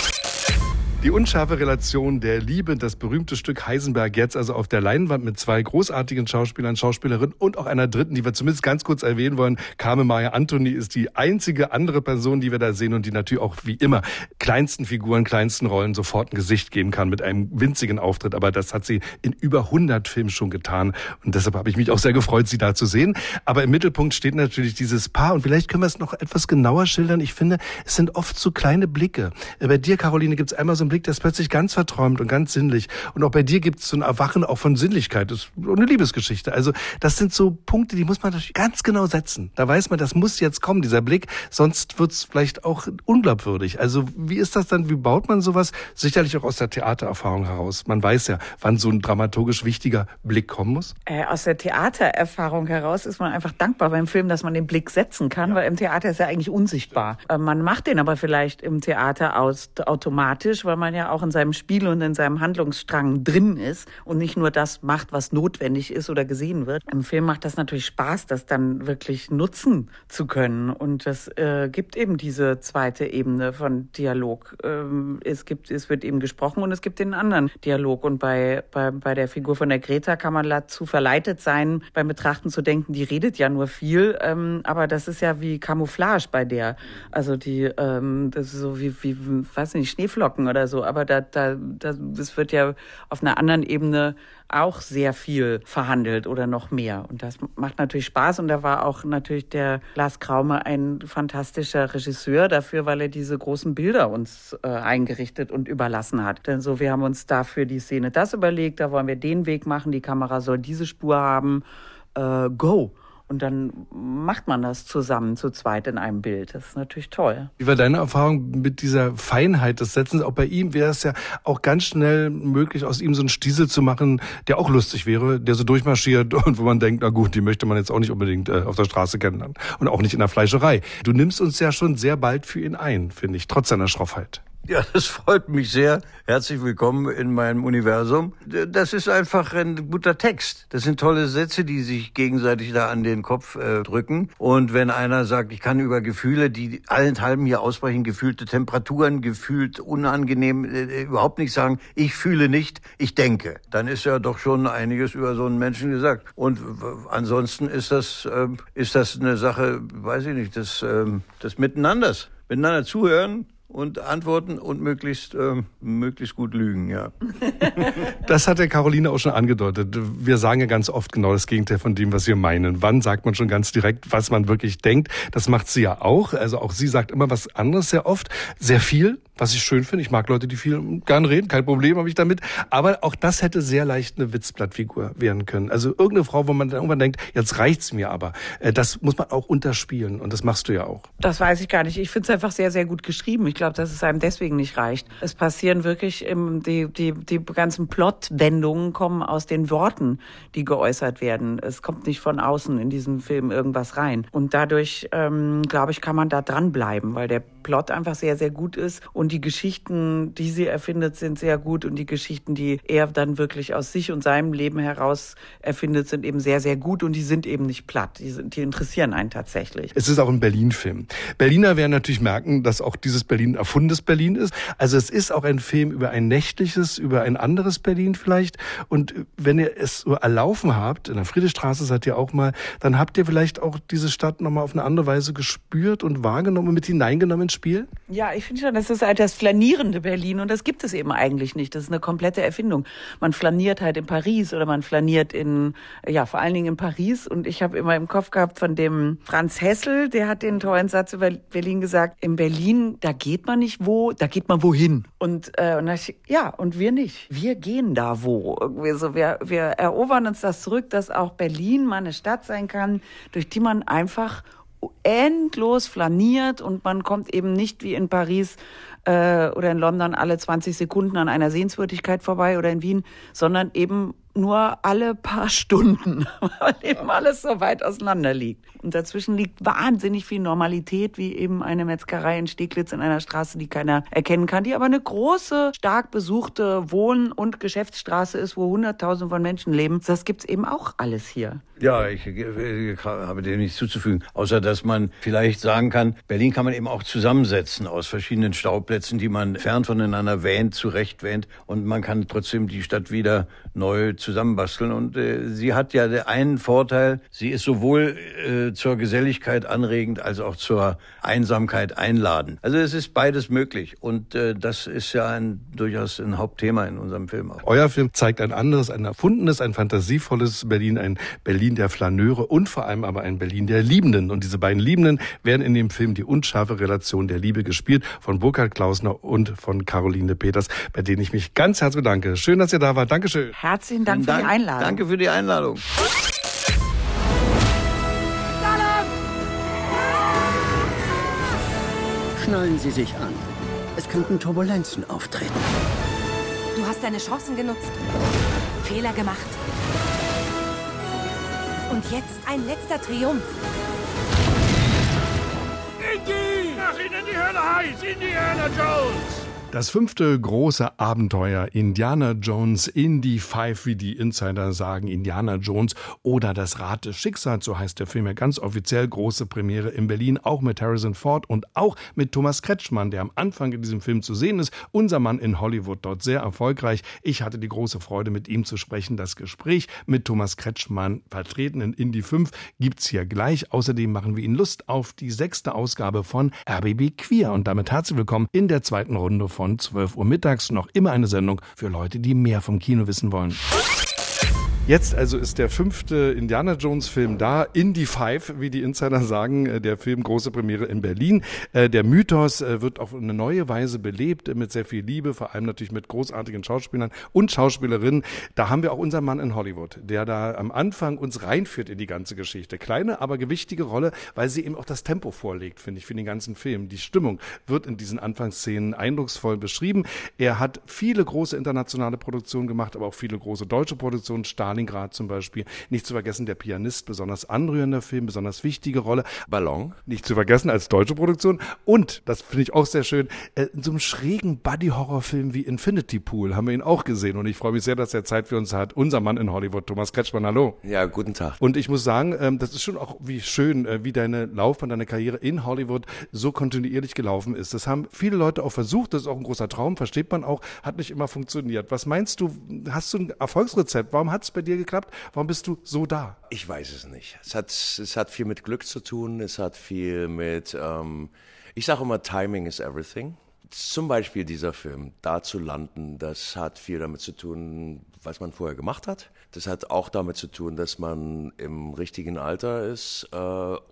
Die unscharfe Relation der Liebe, das berühmte Stück Heisenberg, jetzt also auf der Leinwand mit zwei großartigen Schauspielern, Schauspielerinnen und auch einer dritten, die wir zumindest ganz kurz erwähnen wollen. Carmen Maria Anthony ist die einzige andere Person, die wir da sehen und die natürlich auch wie immer kleinsten Figuren, kleinsten Rollen sofort ein Gesicht geben kann mit einem winzigen Auftritt. Aber das hat sie in über hundert Filmen schon getan und deshalb habe ich mich auch sehr gefreut, sie da zu sehen. Aber im Mittelpunkt steht natürlich dieses Paar und vielleicht können wir es noch etwas genauer schildern. Ich finde, es sind oft so kleine Blicke. Bei dir, Caroline, gibt es einmal so Blick, der ist plötzlich ganz verträumt und ganz sinnlich. Und auch bei dir gibt es so ein Erwachen auch von Sinnlichkeit. Das ist eine Liebesgeschichte. Also das sind so Punkte, die muss man natürlich ganz genau setzen. Da weiß man, das muss jetzt kommen, dieser Blick. Sonst wird es vielleicht auch unglaubwürdig. Also wie ist das dann? Wie baut man sowas? Sicherlich auch aus der Theatererfahrung heraus. Man weiß ja, wann so ein dramaturgisch wichtiger Blick kommen muss. Äh, aus der Theatererfahrung heraus ist man einfach dankbar beim Film, dass man den Blick setzen kann, weil im Theater ist er eigentlich unsichtbar. Äh, man macht den aber vielleicht im Theater aus, automatisch, weil man ja auch in seinem Spiel und in seinem Handlungsstrang drin ist und nicht nur das macht, was notwendig ist oder gesehen wird. Im Film macht das natürlich Spaß, das dann wirklich nutzen zu können. Und das äh, gibt eben diese zweite Ebene von Dialog. Ähm, es gibt, es wird eben gesprochen und es gibt den anderen Dialog. Und bei, bei, bei der Figur von der Greta kann man dazu verleitet sein, beim Betrachten zu denken, die redet ja nur viel. Ähm, aber das ist ja wie Camouflage bei der. Also die, ähm, das ist so wie, wie, weiß nicht, Schneeflocken oder so. Aber da, da, da, das wird ja auf einer anderen Ebene auch sehr viel verhandelt oder noch mehr. Und das macht natürlich Spaß. Und da war auch natürlich der Lars Kraume ein fantastischer Regisseur dafür, weil er diese großen Bilder uns äh, eingerichtet und überlassen hat. Denn so, wir haben uns dafür die Szene das überlegt, da wollen wir den Weg machen, die Kamera soll diese Spur haben, äh, go. Und dann macht man das zusammen, zu zweit in einem Bild. Das ist natürlich toll. Wie war deine Erfahrung mit dieser Feinheit des Setzens? Auch bei ihm wäre es ja auch ganz schnell möglich, aus ihm so einen Stiesel zu machen, der auch lustig wäre, der so durchmarschiert und wo man denkt, na gut, die möchte man jetzt auch nicht unbedingt äh, auf der Straße kennenlernen. Und auch nicht in der Fleischerei. Du nimmst uns ja schon sehr bald für ihn ein, finde ich, trotz seiner Schroffheit. Ja, das freut mich sehr. Herzlich willkommen in meinem Universum. Das ist einfach ein guter Text. Das sind tolle Sätze, die sich gegenseitig da an den Kopf äh, drücken. Und wenn einer sagt, ich kann über Gefühle, die allenthalben hier ausbrechen, gefühlte Temperaturen, gefühlt unangenehm, äh, überhaupt nicht sagen, ich fühle nicht, ich denke, dann ist ja doch schon einiges über so einen Menschen gesagt. Und w- ansonsten ist das, äh, ist das eine Sache, weiß ich nicht, des, äh, des Miteinanders. Miteinander zuhören und antworten und möglichst ähm, möglichst gut lügen, ja. Das hat der Caroline auch schon angedeutet. Wir sagen ja ganz oft genau das Gegenteil von dem, was wir meinen. Wann sagt man schon ganz direkt, was man wirklich denkt? Das macht sie ja auch. Also auch sie sagt immer was anderes sehr oft, sehr viel, was ich schön finde. Ich mag Leute, die viel gern reden, kein Problem habe ich damit. Aber auch das hätte sehr leicht eine Witzblattfigur werden können. Also irgendeine Frau, wo man dann irgendwann denkt, jetzt reicht's mir aber. Das muss man auch unterspielen und das machst du ja auch. Das weiß ich gar nicht. Ich finde es einfach sehr, sehr gut geschrieben. Ich glaube, dass es einem deswegen nicht reicht. Es passieren wirklich, im, die, die, die ganzen Plotwendungen kommen aus den Worten, die geäußert werden. Es kommt nicht von außen in diesem Film irgendwas rein. Und dadurch, ähm, glaube ich, kann man da dranbleiben, weil der Plot einfach sehr, sehr gut ist. Und die Geschichten, die sie erfindet, sind sehr gut. Und die Geschichten, die er dann wirklich aus sich und seinem Leben heraus erfindet, sind eben sehr, sehr gut. Und die sind eben nicht platt. Die, sind, die interessieren einen tatsächlich. Es ist auch ein Berlin-Film. Berliner werden natürlich merken, dass auch dieses Berlin erfundenes Berlin ist. Also es ist auch ein Film über ein nächtliches, über ein anderes Berlin vielleicht. Und wenn ihr es so erlaufen habt, in der Friedrichstraße seid ihr auch mal, dann habt ihr vielleicht auch diese Stadt nochmal auf eine andere Weise gespürt und wahrgenommen und mit hineingenommen ins Spiel? Ja, ich finde schon, das ist halt das flanierende Berlin und das gibt es eben eigentlich nicht. Das ist eine komplette Erfindung. Man flaniert halt in Paris oder man flaniert in, ja, vor allen Dingen in Paris. Und ich habe immer im Kopf gehabt von dem Franz Hessel, der hat den tollen Satz über Berlin gesagt, in Berlin, da geht man nicht wo, da geht man wohin. Und, äh, und ich, ja, und wir nicht. Wir gehen da wo. Irgendwie so, wir, wir erobern uns das zurück, dass auch Berlin mal eine Stadt sein kann, durch die man einfach endlos flaniert und man kommt eben nicht wie in Paris äh, oder in London alle zwanzig Sekunden an einer Sehenswürdigkeit vorbei oder in Wien, sondern eben nur alle paar Stunden, weil eben alles so weit auseinander liegt. Und dazwischen liegt wahnsinnig viel Normalität, wie eben eine Metzgerei in Steglitz in einer Straße, die keiner erkennen kann, die aber eine große, stark besuchte Wohn- und Geschäftsstraße ist, wo Hunderttausende von Menschen leben. Das gibt's eben auch alles hier. Ja, ich, ich habe dem nichts zuzufügen, außer dass man vielleicht sagen kann, Berlin kann man eben auch zusammensetzen aus verschiedenen Stauplätzen, die man fern voneinander wähnt, zurecht wähnt, und man kann trotzdem die Stadt wieder neu zusammenbasteln. Und äh, sie hat ja den einen Vorteil, sie ist sowohl äh, zur Geselligkeit anregend als auch zur Einsamkeit einladend. Also es ist beides möglich und äh, das ist ja ein, durchaus ein Hauptthema in unserem Film auch. Euer Film zeigt ein anderes, ein erfundenes, ein fantasievolles Berlin, ein Berlin der Flaneure und vor allem aber ein Berlin der Liebenden. Und diese beiden Liebenden werden in dem Film die unscharfe Relation der Liebe gespielt von Burkhard Klausner und von Caroline Peters, bei denen ich mich ganz herzlich bedanke. Schön, dass ihr da wart. Dankeschön. Herzlichen Dank für die Einladung. Danke für die Einladung. Schnallen Sie sich an. Es könnten Turbulenzen auftreten. Du hast deine Chancen genutzt, Fehler gemacht. Und jetzt ein letzter Triumph. Indy! Mach ihn in die Hölle heiß! Indiana Jones! Das fünfte große Abenteuer Indiana Jones in die Five, wie die Insider sagen, Indiana Jones oder das Rad des Schicksals, so heißt der Film ja ganz offiziell, große Premiere in Berlin, auch mit Harrison Ford und auch mit Thomas Kretschmann, der am Anfang in diesem Film zu sehen ist, unser Mann in Hollywood, dort sehr erfolgreich. Ich hatte die große Freude, mit ihm zu sprechen. Das Gespräch mit Thomas Kretschmann, vertreten in Indy fünf, gibt's hier gleich. Außerdem machen wir Ihnen Lust auf die sechste Ausgabe von R B B Queer und damit herzlich willkommen in der zweiten Runde von von zwölf Uhr mittags, noch immer eine Sendung für Leute, die mehr vom Kino wissen wollen. Jetzt also ist der fünfte Indiana Jones Film da, Indy Five, wie die Insider sagen, der Film, große Premiere in Berlin. Der Mythos wird auf eine neue Weise belebt, mit sehr viel Liebe, vor allem natürlich mit großartigen Schauspielern und Schauspielerinnen. Da haben wir auch unseren Mann in Hollywood, der da am Anfang uns reinführt in die ganze Geschichte. Kleine, aber gewichtige Rolle, weil sie eben auch das Tempo vorlegt, finde ich, für den ganzen Film. Die Stimmung wird in diesen Anfangsszenen eindrucksvoll beschrieben. Er hat viele große internationale Produktionen gemacht, aber auch viele große deutsche Produktionen. Stalin Stalingrad zum Beispiel. Nicht zu vergessen, Der Pianist, besonders anrührender Film, besonders wichtige Rolle. Ballon. Nicht zu vergessen als deutsche Produktion. Und, das finde ich auch sehr schön, in so einem schrägen Buddy-Horror-Film wie Infinity Pool haben wir ihn auch gesehen. Und ich freue mich sehr, dass er Zeit für uns hat. Unser Mann in Hollywood, Thomas Kretschmann, hallo. Ja, guten Tag. Und ich muss sagen, das ist schon auch wie schön, wie deine Laufbahn, deine Karriere in Hollywood so kontinuierlich gelaufen ist. Das haben viele Leute auch versucht, das ist auch ein großer Traum, versteht man auch, hat nicht immer funktioniert. Was meinst du, hast du ein Erfolgsrezept? Warum hat es bei dir geklappt? Warum bist du so da? Ich weiß es nicht. Es hat, es hat viel mit Glück zu tun, es hat viel mit, ähm, ich sage immer, Timing is everything. Zum Beispiel dieser Film, da zu landen, das hat viel damit zu tun, was man vorher gemacht hat. Das hat auch damit zu tun, dass man im richtigen Alter ist äh,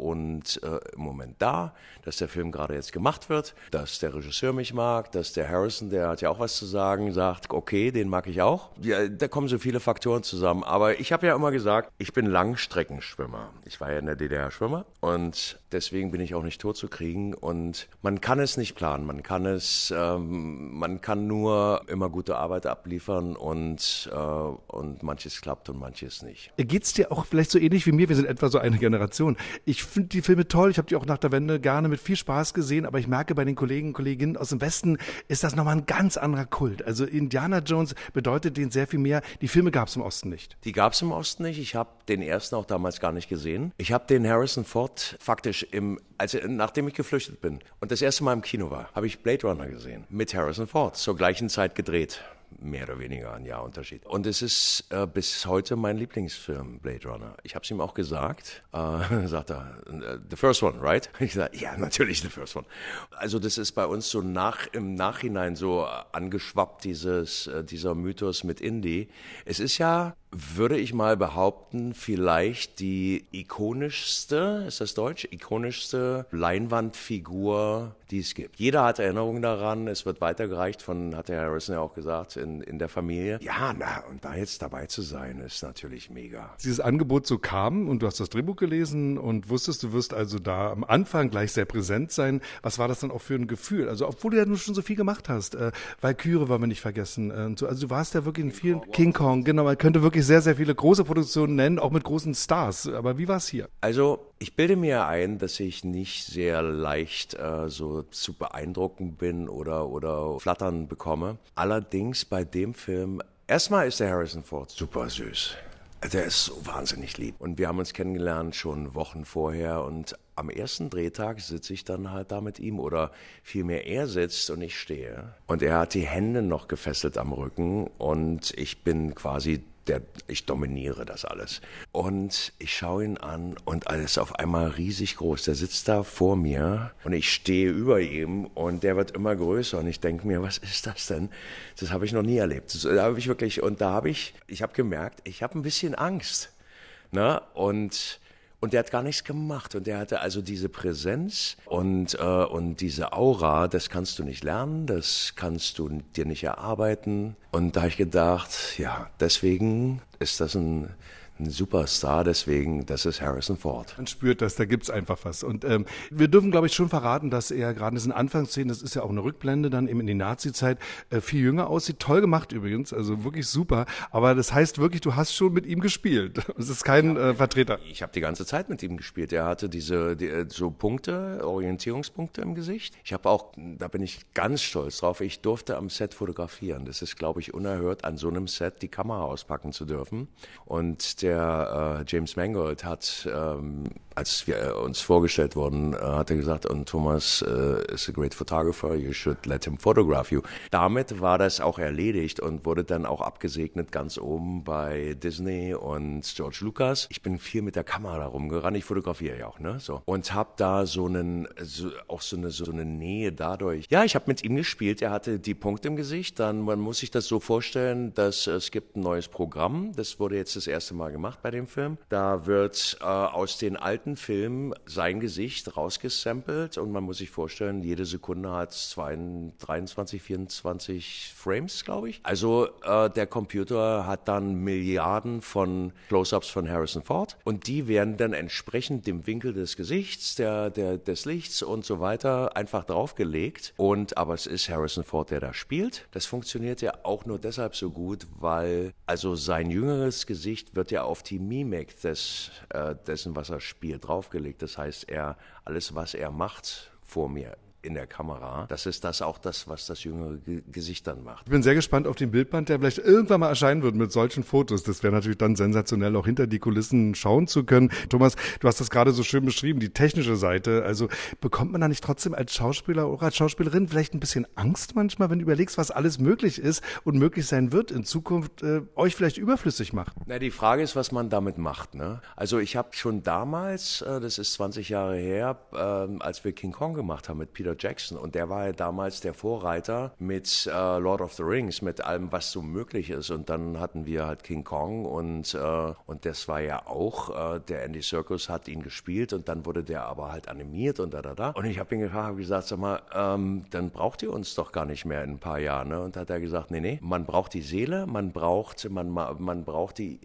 und äh, im Moment da, dass der Film gerade jetzt gemacht wird, dass der Regisseur mich mag, dass der Harrison, der hat ja auch was zu sagen, sagt, okay, den mag ich auch. Ja, da kommen so viele Faktoren zusammen. Aber ich habe ja immer gesagt, ich bin Langstreckenschwimmer. Ich war ja in der D D R Schwimmer und deswegen bin ich auch nicht tot zu kriegen. Und man kann es nicht planen, man kann es, ähm, man kann nur immer gute Arbeit abliefern und, äh, und manches klappt und manches nicht. Geht's dir auch vielleicht so ähnlich wie mir? Wir sind etwa so eine Generation. Ich finde die Filme toll, ich habe die auch nach der Wende gerne mit viel Spaß gesehen, aber ich merke bei den Kollegen und Kolleginnen aus dem Westen ist das nochmal ein ganz anderer Kult. Also Indiana Jones bedeutet denen sehr viel mehr. Die Filme gab es im Osten nicht. Die gab es im Osten nicht. Ich habe den ersten auch damals gar nicht gesehen. Ich habe den Harrison Ford faktisch im, also nachdem ich geflüchtet bin und das erste Mal im Kino war, habe ich Blade Runner gesehen mit Harrison Ford, zur gleichen Zeit gedreht. Mehr oder weniger ein Jahr Unterschied. Und es ist äh, bis heute mein Lieblingsfilm, Blade Runner. Ich habe es ihm auch gesagt. Äh, sagt er, the first one, right? Ich sage, ja, natürlich the first one. Also das ist bei uns so nach, im Nachhinein so angeschwappt, dieses, äh, dieser Mythos mit Indy. Es ist ja, würde ich mal behaupten, vielleicht die ikonischste, ist das Deutsch? Ikonischste Leinwandfigur, die es gibt. Jeder hat Erinnerungen daran, es wird weitergereicht von, hat der Harrison ja auch gesagt, in, in der Familie. Ja, na, und da jetzt dabei zu sein, ist natürlich mega. Dieses Angebot so kam und du hast das Drehbuch gelesen und wusstest, du wirst also da am Anfang gleich sehr präsent sein. Was war das dann auch für ein Gefühl? Also obwohl du ja nur schon so viel gemacht hast, äh, Valkyrie wollen wir nicht vergessen. Äh, so, also du warst ja wirklich in vielen, King Kong, genau, man könnte wirklich sehr, sehr viele große Produktionen nennen, auch mit großen Stars. Aber wie war es hier? Also ich bilde mir ein, dass ich nicht sehr leicht äh, so zu beeindrucken bin oder, oder flattern bekomme. Allerdings bei dem Film, erstmal ist der Harrison Ford super süß. Der ist so wahnsinnig lieb. Und wir haben uns kennengelernt schon Wochen vorher und am ersten Drehtag sitze ich dann halt da mit ihm oder vielmehr er sitzt und ich stehe. Und er hat die Hände noch gefesselt am Rücken und ich bin quasi Der, ich dominiere das alles. Und ich schaue ihn an und alles auf einmal riesig groß. Der sitzt da vor mir und ich stehe über ihm und der wird immer größer. Und ich denke mir, was ist das denn? Das habe ich noch nie erlebt. Das, da habe ich wirklich, und da habe ich, ich habe gemerkt, ich habe ein bisschen Angst. Ne? Und Und der hat gar nichts gemacht. Und der hatte also diese Präsenz und, äh, und diese Aura, das kannst du nicht lernen, das kannst du dir nicht erarbeiten. Und da habe ich gedacht, ja, deswegen ist das ein, ein Superstar, deswegen, das ist Harrison Ford. Man spürt das, da gibt's einfach was. Und ähm, wir dürfen, glaube ich, schon verraten, dass er gerade in diesen Anfangsszenen, das ist ja auch eine Rückblende, dann eben in die Nazi-Zeit, äh, viel jünger aussieht. Toll gemacht übrigens, also wirklich super. Aber das heißt wirklich, du hast schon mit ihm gespielt. Es ist kein äh, Vertreter. Ich habe die ganze Zeit mit ihm gespielt. Er hatte diese die, so Punkte, Orientierungspunkte im Gesicht. Ich habe auch, da bin ich ganz stolz drauf, ich durfte am Set fotografieren. Das ist, glaube ich, unerhört, an so einem Set die Kamera auspacken zu dürfen. Und der Der, äh, James Mangold hat, ähm, als wir uns vorgestellt wurden, äh, hat er gesagt, und Thomas äh, is a great photographer, you should let him photograph you. Damit war das auch erledigt und wurde dann auch abgesegnet ganz oben bei Disney und George Lucas. Ich bin viel mit der Kamera da rumgerannt, ich fotografiere ja auch, ne, so. Und habe da so einen, so, auch so eine, so eine Nähe dadurch. Ja, ich habe mit ihm gespielt, er hatte die Punkte im Gesicht, dann, man muss sich das so vorstellen, dass es gibt ein neues Programm, das wurde jetzt das erste Mal gemacht bei dem Film. Da wird äh, aus den alten alten Filmen sein Gesicht rausgesampelt und man muss sich vorstellen, jede Sekunde hat dreiundzwanzig, vierundzwanzig Frames, glaube ich. Also äh, der Computer hat dann Milliarden von Close-ups von Harrison Ford und die werden dann entsprechend dem Winkel des Gesichts, der, der, des Lichts und so weiter einfach draufgelegt. Und aber es ist Harrison Ford, der da spielt. Das funktioniert ja auch nur deshalb so gut, weil also sein jüngeres Gesicht wird ja auf die Mimik des, äh, dessen, was er spielt, draufgelegt. Das heißt, er alles, was er macht, vor mir in der Kamera. Das ist das auch das, was das jüngere G- Gesicht dann macht. Ich bin sehr gespannt auf den Bildband, der vielleicht irgendwann mal erscheinen wird mit solchen Fotos. Das wäre natürlich dann sensationell, auch hinter die Kulissen schauen zu können. Thomas, du hast das gerade so schön beschrieben, die technische Seite. Also bekommt man da nicht trotzdem als Schauspieler oder als Schauspielerin vielleicht ein bisschen Angst manchmal, wenn du überlegst, was alles möglich ist und möglich sein wird in Zukunft, äh, euch vielleicht überflüssig macht? Na, die Frage ist, was man damit macht, ne? Also ich habe schon damals, äh, das ist zwanzig Jahre her, äh, als wir King Kong gemacht haben mit Peter Jackson und der war ja damals der Vorreiter mit äh, Lord of the Rings, mit allem, was so möglich ist und dann hatten wir halt King Kong und, äh, und das war ja auch, äh, der Andy Serkis hat ihn gespielt und dann wurde der aber halt animiert und da, da, da. Und ich habe ihn gefragt, habe gesagt, sag mal, ähm, dann braucht ihr uns doch gar nicht mehr in ein paar Jahren, ne? Und da hat er gesagt, nee, nee, man braucht die Seele, man braucht, man, man braucht die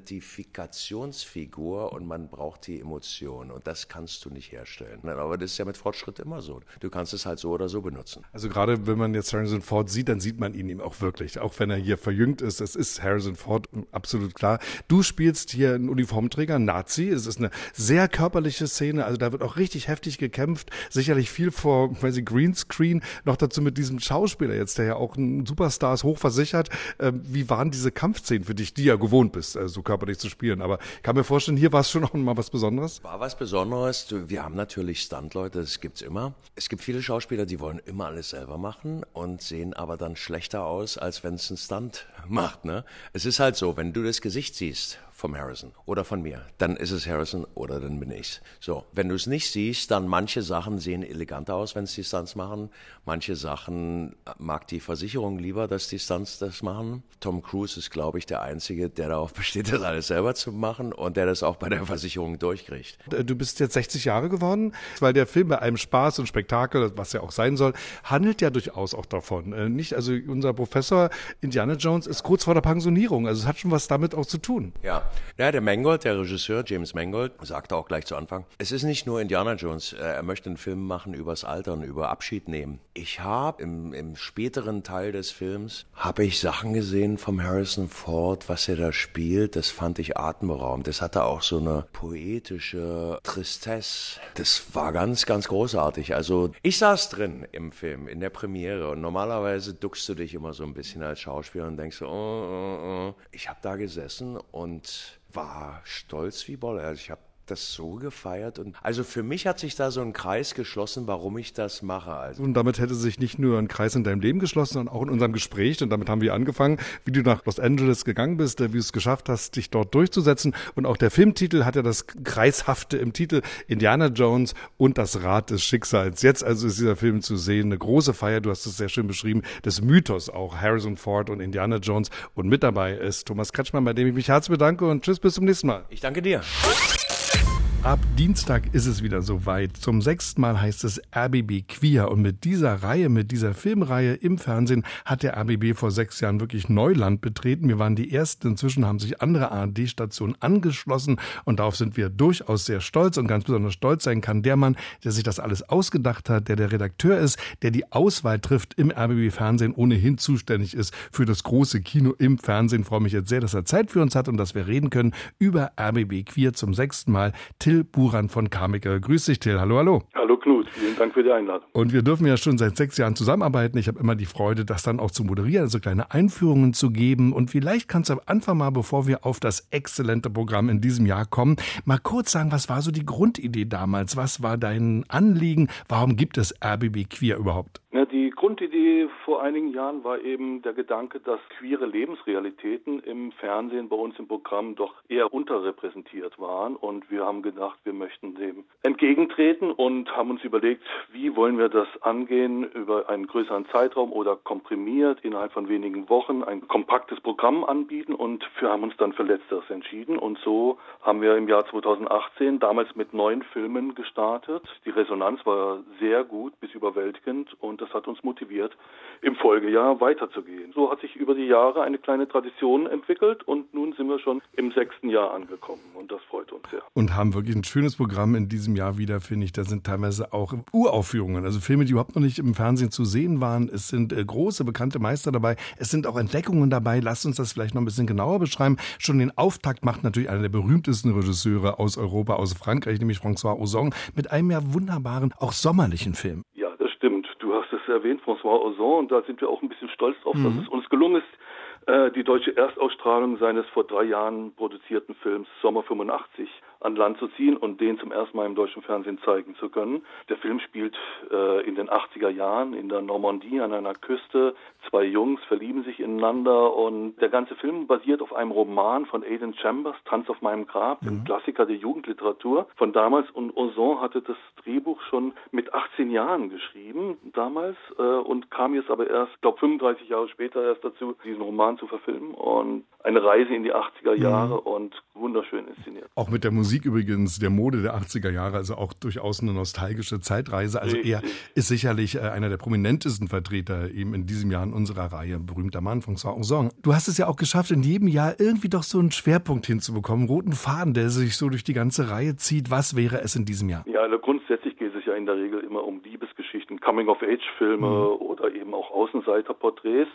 Identifikationsfigur und man braucht die Emotion und das kannst du nicht herstellen. Aber das ist ja mit Fortschritt immer so. Du kannst es halt so oder so benutzen. Also gerade wenn man jetzt Harrison Ford sieht, dann sieht man ihn eben auch wirklich. Auch wenn er hier verjüngt ist, es ist Harrison Ford, absolut klar. Du spielst hier einen Uniformträger, einen Nazi. Es ist eine sehr körperliche Szene, also da wird auch richtig heftig gekämpft. Sicherlich viel vor, weiß ich, Greenscreen. Noch dazu mit diesem Schauspieler jetzt, der ja auch ein Superstar ist, hochversichert. Ähm, wie waren diese Kampfszenen für dich, die ja gewohnt bist, so körperlich zu spielen? Aber ich kann mir vorstellen, hier war es schon auch mal was Besonderes? War was Besonderes. Wir haben natürlich Stuntleute, das gibt's immer. Es gibt viele Schauspieler, die wollen immer alles selber machen und sehen aber dann schlechter aus, als wenn es ein Stunt macht, ne? Es ist halt so, wenn du das Gesicht siehst vom Harrison oder von mir, dann ist es Harrison oder dann bin ich's. So, wenn du es nicht siehst, dann manche Sachen sehen eleganter aus, wenn es die Stunts machen. Manche Sachen mag die Versicherung lieber, dass die Stunts das machen. Tom Cruise ist, glaube ich, der Einzige, der darauf besteht, das alles selber zu machen und der das auch bei der Versicherung durchkriegt. Du bist jetzt sechzig Jahre geworden, weil der Film bei einem Spaß und Spektakel, was ja auch sein soll, handelt ja durchaus auch davon. Nicht, also unser Professor Indiana Jones ist kurz vor der Pensionierung, also es hat schon was damit auch zu tun. Ja. Ja, der Mangold, der Regisseur James Mangold, sagte auch gleich zu Anfang, es ist nicht nur Indiana Jones, er möchte einen Film machen übers Altern, über Abschied nehmen. Ich habe im, im späteren Teil des Films, habe ich Sachen gesehen vom Harrison Ford, was er da spielt, das fand ich atemberaubend. Das hatte auch so eine poetische Tristesse. Das war ganz, ganz großartig. Also ich saß drin im Film, in der Premiere und normalerweise duckst du dich immer so ein bisschen als Schauspieler und denkst so, oh, oh, oh. Ich habe da gesessen und war stolz wie Bolle. Also ich habe das so gefeiert und also für mich hat sich da so ein Kreis geschlossen, warum ich das mache. Also. Und damit hätte sich nicht nur ein Kreis in deinem Leben geschlossen, sondern auch in unserem Gespräch. Und damit haben wir angefangen, wie du nach Los Angeles gegangen bist, wie du es geschafft hast, dich dort durchzusetzen. Und auch der Filmtitel hat ja das Kreishafte im Titel, Indiana Jones und das Rad des Schicksals. Jetzt also ist dieser Film zu sehen, eine große Feier, du hast es sehr schön beschrieben, des Mythos auch, Harrison Ford und Indiana Jones. Und mit dabei ist Thomas Kretschmann, bei dem ich mich herzlich bedanke und tschüss, bis zum nächsten Mal. Ich danke dir. Ab Dienstag ist es wieder soweit. Zum sechsten Mal heißt es R B B Queer. Und mit dieser Reihe, mit dieser Filmreihe im Fernsehen hat der R B B vor sechs Jahren wirklich Neuland betreten. Wir waren die Ersten. Inzwischen haben sich andere A R D-Stationen angeschlossen. Und darauf sind wir durchaus sehr stolz. Und ganz besonders stolz sein kann der Mann, der sich das alles ausgedacht hat, der der Redakteur ist, der die Auswahl trifft im R B B-Fernsehen, ohnehin zuständig ist für das große Kino im Fernsehen. Ich freue mich jetzt sehr, dass er Zeit für uns hat und dass wir reden können über R B B Queer zum sechsten Mal. Till Buran von Carmichael. Grüß dich, Till. Hallo, hallo. Hallo, Knut. Vielen Dank für die Einladung. Und wir dürfen ja schon seit sechs Jahren zusammenarbeiten. Ich habe immer die Freude, das dann auch zu moderieren, also kleine Einführungen zu geben. Und vielleicht kannst du am Anfang mal, bevor wir auf das exzellente Programm in diesem Jahr kommen, mal kurz sagen, was war so die Grundidee damals? Was war dein Anliegen? Warum gibt es R B B Queer überhaupt? Na, die Grundidee Idee vor einigen Jahren war eben der Gedanke, dass queere Lebensrealitäten im Fernsehen bei uns im Programm doch eher unterrepräsentiert waren. Und wir haben gedacht, wir möchten dem entgegentreten und haben uns überlegt, wie wollen wir das angehen über einen größeren Zeitraum oder komprimiert innerhalb von wenigen Wochen ein kompaktes Programm anbieten, und wir haben uns dann für Letzteres entschieden. Und so haben wir im Jahr zweitausendachtzehn damals mit neun Filmen gestartet. Die Resonanz war sehr gut bis überwältigend und das hat uns motiviert, im Folgejahr weiterzugehen. So hat sich über die Jahre eine kleine Tradition entwickelt und nun sind wir schon im sechsten Jahr angekommen und das freut uns sehr. Und haben wirklich ein schönes Programm in diesem Jahr wieder, finde ich. Da sind teilweise auch Uraufführungen, also Filme, die überhaupt noch nicht im Fernsehen zu sehen waren. Es sind äh, große, bekannte Meister dabei. Es sind auch Entdeckungen dabei. Lasst uns das vielleicht noch ein bisschen genauer beschreiben. Schon den Auftakt macht natürlich einer der berühmtesten Regisseure aus Europa, aus Frankreich, nämlich François Ozon, mit einem ja wunderbaren, auch sommerlichen Film. Ja, das stimmt. Du hast es erwähnt, François Ozon, und da sind wir auch ein bisschen stolz drauf, Mhm. dass es uns gelungen ist, äh, die deutsche Erstausstrahlung seines vor drei Jahren produzierten Films Sommer fünfundachtzig an Land zu ziehen und den zum ersten Mal im deutschen Fernsehen zeigen zu können. Der Film spielt äh, in den achtziger Jahren in der Normandie an einer Küste. Zwei Jungs verlieben sich ineinander und der ganze Film basiert auf einem Roman von Aidan Chambers, Tanz auf meinem Grab, dem Klassiker der Jugendliteratur von damals. Und Ozon hatte das Drehbuch schon mit achtzehn Jahren geschrieben damals äh, und kam jetzt aber erst, ich glaube fünfunddreißig Jahre später erst dazu, diesen Roman zu verfilmen. Und eine Reise in die achtziger Jahre mhm. und wunderschön inszeniert. Auch mit der Musik übrigens, der Mode der achtziger Jahre, also auch durchaus eine nostalgische Zeitreise. Also er ist sicherlich einer der prominentesten Vertreter eben in diesem Jahr in unserer Reihe. Berühmter Mann, François Ozon. Du hast es ja auch geschafft, in jedem Jahr irgendwie doch so einen Schwerpunkt hinzubekommen, einen roten Faden, der sich so durch die ganze Reihe zieht. Was wäre es in diesem Jahr? Ja, also grundsätzlich geht es ja in der Regel immer um Liebesgeschichten, Coming-of-Age-Filme mhm. oder eben auch Außenseiterporträts.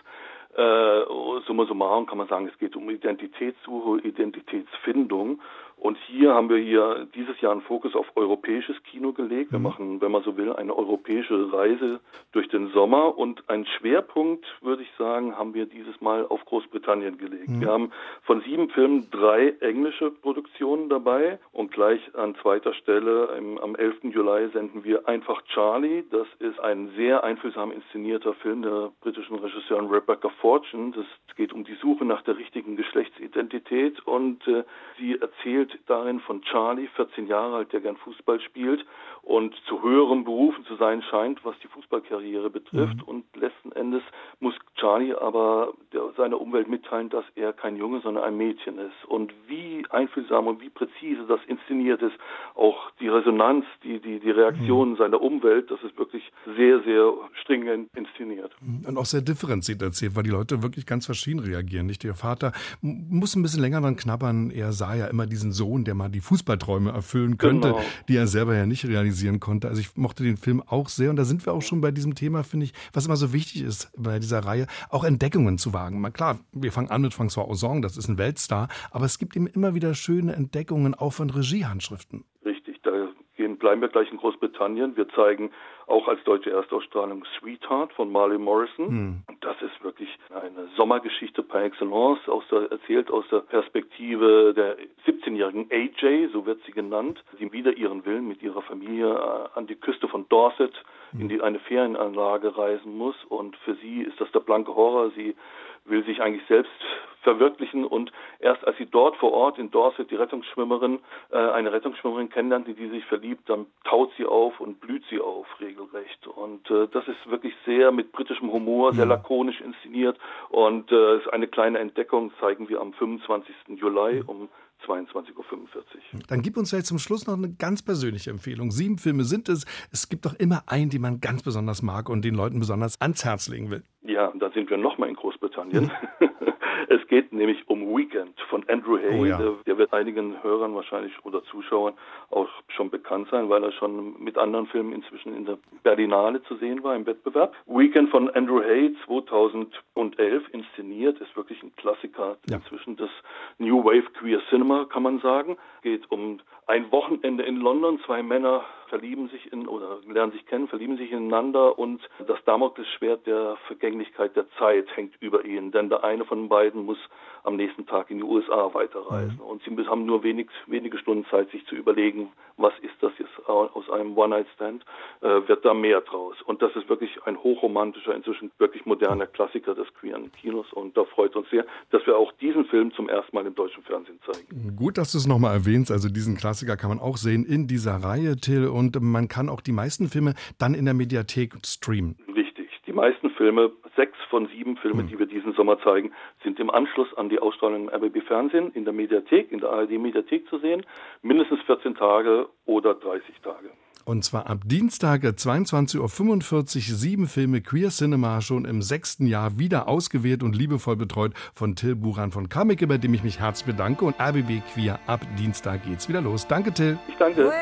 Äh, summa summarum kann man sagen, es geht um Identitätssuche, Identitätsfindung. Und hier haben wir hier dieses Jahr einen Fokus auf europäisches Kino gelegt. Wir mhm. machen, wenn man so will, eine europäische Reise durch den Sommer. Und einen Schwerpunkt, würde ich sagen, haben wir dieses Mal auf Großbritannien gelegt. Mhm. Wir haben von sieben Filmen drei englische Produktionen dabei. Und gleich an zweiter Stelle, im, am elften Juli, senden wir Einfach Charlie. Das ist ein sehr einfühlsam inszenierter Film der britischen Regisseurin Rebecca Fortune. Das geht um die Suche nach der richtigen Geschlechtsidentität. Und äh, sie erzählt darin von Charlie, vierzehn Jahre alt, der gern Fußball spielt und zu höherem berufen zu sein scheint, was die Fußballkarriere betrifft. Mhm. Und letzten Endes muss Charlie aber der, seiner Umwelt mitteilen, dass er kein Junge, sondern ein Mädchen ist. Und wie einfühlsam und wie präzise das inszeniert ist, auch die Resonanz, die, die, die Reaktionen mhm. seiner Umwelt, das ist wirklich sehr, sehr stringent inszeniert. Und auch sehr differenziert erzählt, weil die Leute wirklich ganz verschieden reagieren. Nicht? Der Vater muss ein bisschen länger dran knabbern. Er sah ja immer diesen Sohn, der mal die Fußballträume erfüllen könnte, genau. die er selber ja nicht realisieren konnte. Also ich mochte den Film auch sehr und da sind wir auch schon bei diesem Thema, finde ich, was immer so wichtig ist bei dieser Reihe, auch Entdeckungen zu wagen. Mal klar, wir fangen an mit François Ozon, das ist ein Weltstar, aber es gibt ihm immer wieder schöne Entdeckungen, auch von Regiehandschriften. Richtig, da gehen, bleiben wir gleich in Großbritannien. Wir zeigen auch als deutsche Erstausstrahlung Sweetheart von Marley Morrison. Hm. Das ist wirklich eine Sommergeschichte par excellence, aus der, erzählt aus der Perspektive der siebzehnjährigen A J, so wird sie genannt, die wider ihren Willen mit ihrer Familie an die Küste von Dorset hm. in die eine Ferienanlage reisen muss. Und für sie ist das der blanke Horror. Sie will sich eigentlich selbst verwirklichen und erst als sie dort vor Ort in Dorset die Rettungsschwimmerin, äh, eine Rettungsschwimmerin kennenlernt, in die sich verliebt, dann taut sie auf und blüht sie auf regelrecht. Und äh, das ist wirklich sehr mit britischem Humor, sehr lakonisch inszeniert und äh, ist eine kleine Entdeckung, zeigen wir am fünfundzwanzigsten Juli um zweiundzwanzig Uhr fünfundvierzig. Dann gib uns vielleicht zum Schluss noch eine ganz persönliche Empfehlung. Sieben Filme sind es. Es gibt doch immer einen, den man ganz besonders mag und den Leuten besonders ans Herz legen will. Ja, da sind wir nochmal in Großbritannien. Es geht nämlich um Weekend von Andrew Hay. Oh ja. der, der wird einigen Hörern wahrscheinlich oder Zuschauern auch schon bekannt sein, weil er schon mit anderen Filmen inzwischen in der Berlinale zu sehen war im Wettbewerb. Weekend von Andrew Hay zweitausendelf inszeniert, ist wirklich ein Klassiker ja. inzwischen des New Wave Queer Cinema, kann man sagen. Geht um ein Wochenende in London. Zwei Männer verlieben sich in oder lernen sich kennen, verlieben sich ineinander und das Damoklesschwert der Vergänglichkeit der Zeit hängt über ihnen, denn der eine von beiden muss am nächsten Tag in die U S A weiterreisen mhm. und sie haben nur wenig, wenige Stunden Zeit, sich zu überlegen, was ist das jetzt aus einem One-Night-Stand, äh, wird da mehr draus. Und das ist wirklich ein hochromantischer, inzwischen wirklich moderner Klassiker des queeren Kinos und da freut uns sehr, dass wir auch diesen Film zum ersten Mal im deutschen Fernsehen zeigen. Gut, dass du es nochmal erwähnst, also diesen Klassiker kann man auch sehen in dieser Reihe, Till, und man kann auch die meisten Filme dann in der Mediathek streamen. Richtig. Die meisten Filme, sechs von sieben Filmen, hm. die wir diesen Sommer zeigen, sind im Anschluss an die Ausstrahlung im R B B Fernsehen in der Mediathek, in der A R D-Mediathek zu sehen. Mindestens vierzehn Tage oder dreißig Tage. Und zwar ab Dienstag zweiundzwanzig Uhr fünfundvierzig, sieben Filme Queer Cinema, schon im sechsten Jahr wieder ausgewählt und liebevoll betreut von Till Buran von Kameke, bei dem ich mich herzlich bedanke. Und R B B Queer, ab Dienstag geht's wieder los. Danke, Till. Ich danke.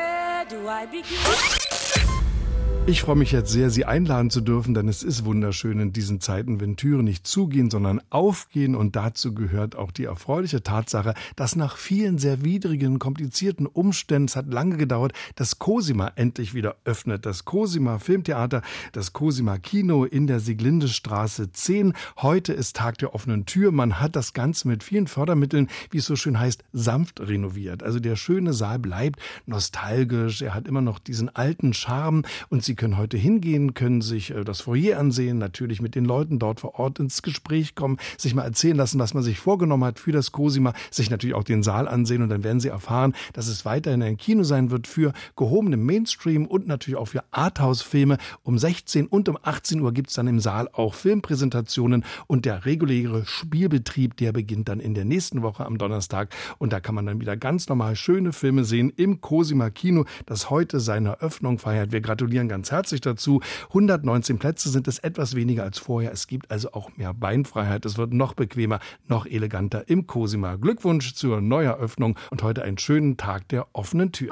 Ich freue mich jetzt sehr, Sie einladen zu dürfen, denn es ist wunderschön in diesen Zeiten, wenn Türen nicht zugehen, sondern aufgehen. Und dazu gehört auch die erfreuliche Tatsache, dass nach vielen sehr widrigen, komplizierten Umständen, es hat lange gedauert, das Cosima endlich wieder öffnet. Das Cosima Filmtheater, das Cosima Kino in der Sieglindestraße zehn. Heute ist Tag der offenen Tür. Man hat das Ganze mit vielen Fördermitteln, wie es so schön heißt, sanft renoviert. Also der schöne Saal bleibt nostalgisch. Er hat immer noch diesen alten Charme und Sie können heute hingehen, können sich das Foyer ansehen, natürlich mit den Leuten dort vor Ort ins Gespräch kommen, sich mal erzählen lassen, was man sich vorgenommen hat für das Cosima, sich natürlich auch den Saal ansehen und dann werden Sie erfahren, dass es weiterhin ein Kino sein wird für gehobenen Mainstream und natürlich auch für Arthouse-Filme. Um sechzehn und um achtzehn Uhr gibt es dann im Saal auch Filmpräsentationen und der reguläre Spielbetrieb, der beginnt dann in der nächsten Woche am Donnerstag und da kann man dann wieder ganz normal schöne Filme sehen im Cosima Kino, das heute seine Eröffnung feiert. Wir gratulieren ganz herzlich dazu. hundertneunzehn Plätze sind es, etwas weniger als vorher. Es gibt also auch mehr Beinfreiheit. Es wird noch bequemer, noch eleganter im Cosima. Glückwunsch zur Neueröffnung und heute einen schönen Tag der offenen Tür.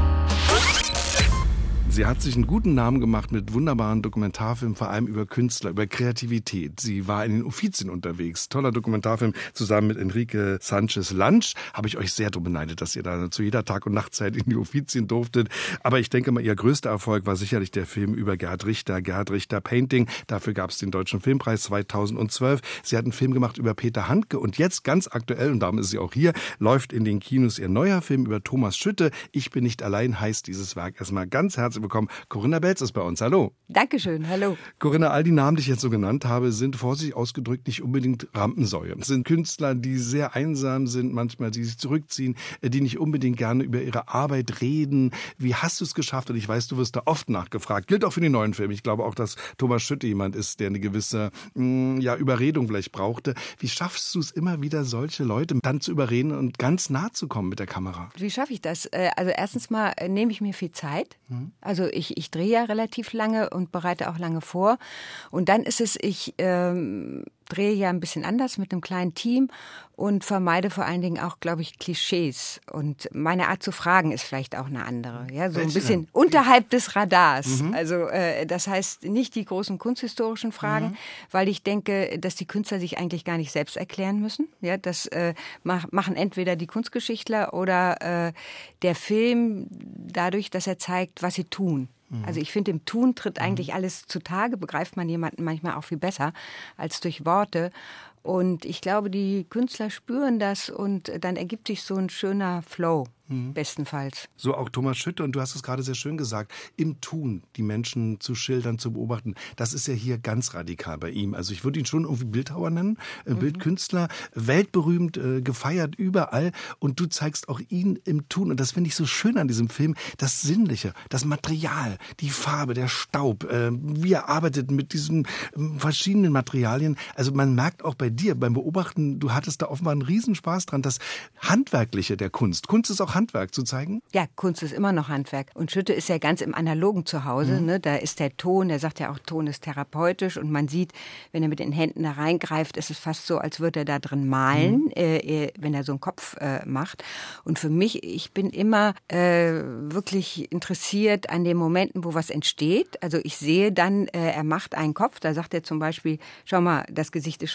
Sie hat sich einen guten Namen gemacht mit wunderbaren Dokumentarfilmen, vor allem über Künstler, über Kreativität. Sie war in den Uffizien unterwegs. Toller Dokumentarfilm zusammen mit Enrique Sanchez Lange. Habe ich euch sehr drum beneidet, dass ihr da zu jeder Tag- und Nachtzeit in die Uffizien durftet. Aber ich denke mal, ihr größter Erfolg war sicherlich der Film über Gerhard Richter, Gerhard Richter Painting. Dafür gab es den Deutschen Filmpreis zweitausendzwölf. Sie hat einen Film gemacht über Peter Handke und jetzt ganz aktuell, und darum ist sie auch hier, läuft in den Kinos ihr neuer Film über Thomas Schütte. Ich bin nicht allein heißt dieses Werk. Erstmal ganz herzlich bekommen. Corinna Belz ist bei uns. Hallo. Dankeschön. Hallo. Corinna, all die Namen, die ich jetzt so genannt habe, sind vorsichtig ausgedrückt nicht unbedingt Rampensäue. Es sind Künstler, die sehr einsam sind, manchmal die sich zurückziehen, die nicht unbedingt gerne über ihre Arbeit reden. Wie hast du es geschafft? Und ich weiß, du wirst da oft nachgefragt. Gilt auch für den neuen Film. Ich glaube auch, dass Thomas Schütte jemand ist, der eine gewisse mh, ja, Überredung vielleicht brauchte. Wie schaffst du es immer wieder, solche Leute dann zu überreden und ganz nah zu kommen mit der Kamera? Wie schaffe ich das? Also erstens mal nehme ich mir viel Zeit. Mhm. Also ich, ich drehe ja relativ lange und bereite auch lange vor. Und dann ist es, ich ähm, drehe ja ein bisschen anders mit einem kleinen Team und vermeide vor allen Dingen auch, glaube ich, Klischees. Und meine Art zu fragen ist vielleicht auch eine andere. Ja, so ein bisschen unterhalb des Radars. Mhm. Also äh, das heißt nicht die großen kunsthistorischen Fragen, mhm. weil ich denke, dass die Künstler sich eigentlich gar nicht selbst erklären müssen. Ja, das äh, mach, machen entweder die Kunstgeschichtler oder äh, der Film dadurch, dass er zeigt, was sie tun. Also ich finde, im Tun tritt eigentlich alles zutage, begreift man jemanden manchmal auch viel besser als durch Worte. Und ich glaube, die Künstler spüren das und dann ergibt sich so ein schöner Flow. Bestenfalls. So auch Thomas Schütte, und du hast es gerade sehr schön gesagt, im Tun die Menschen zu schildern, zu beobachten, das ist ja hier ganz radikal bei ihm. Also ich würde ihn schon irgendwie Bildhauer nennen, äh, mhm. Bildkünstler, weltberühmt, äh, gefeiert überall und du zeigst auch ihn im Tun und das finde ich so schön an diesem Film, das Sinnliche, das Material, die Farbe, der Staub, äh, wie er arbeitet mit diesen äh, verschiedenen Materialien. Also man merkt auch bei dir, beim Beobachten, du hattest da offenbar einen Riesenspaß dran, das Handwerkliche der Kunst. Kunst ist auch Handwerk zu zeigen? Ja, Kunst ist immer noch Handwerk. Und Schütte ist ja ganz im Analogen zu Hause. Mhm. Ne? Da ist der Ton, der sagt ja auch, Ton ist therapeutisch. Und man sieht, wenn er mit den Händen da reingreift, ist es fast so, als würde er da drin malen, mhm. äh, wenn er so einen Kopf äh, macht. Und für mich, ich bin immer äh, wirklich interessiert an den Momenten, wo was entsteht. Also ich sehe dann, äh, er macht einen Kopf, da sagt er zum Beispiel, schau mal, das Gesicht ist schon da.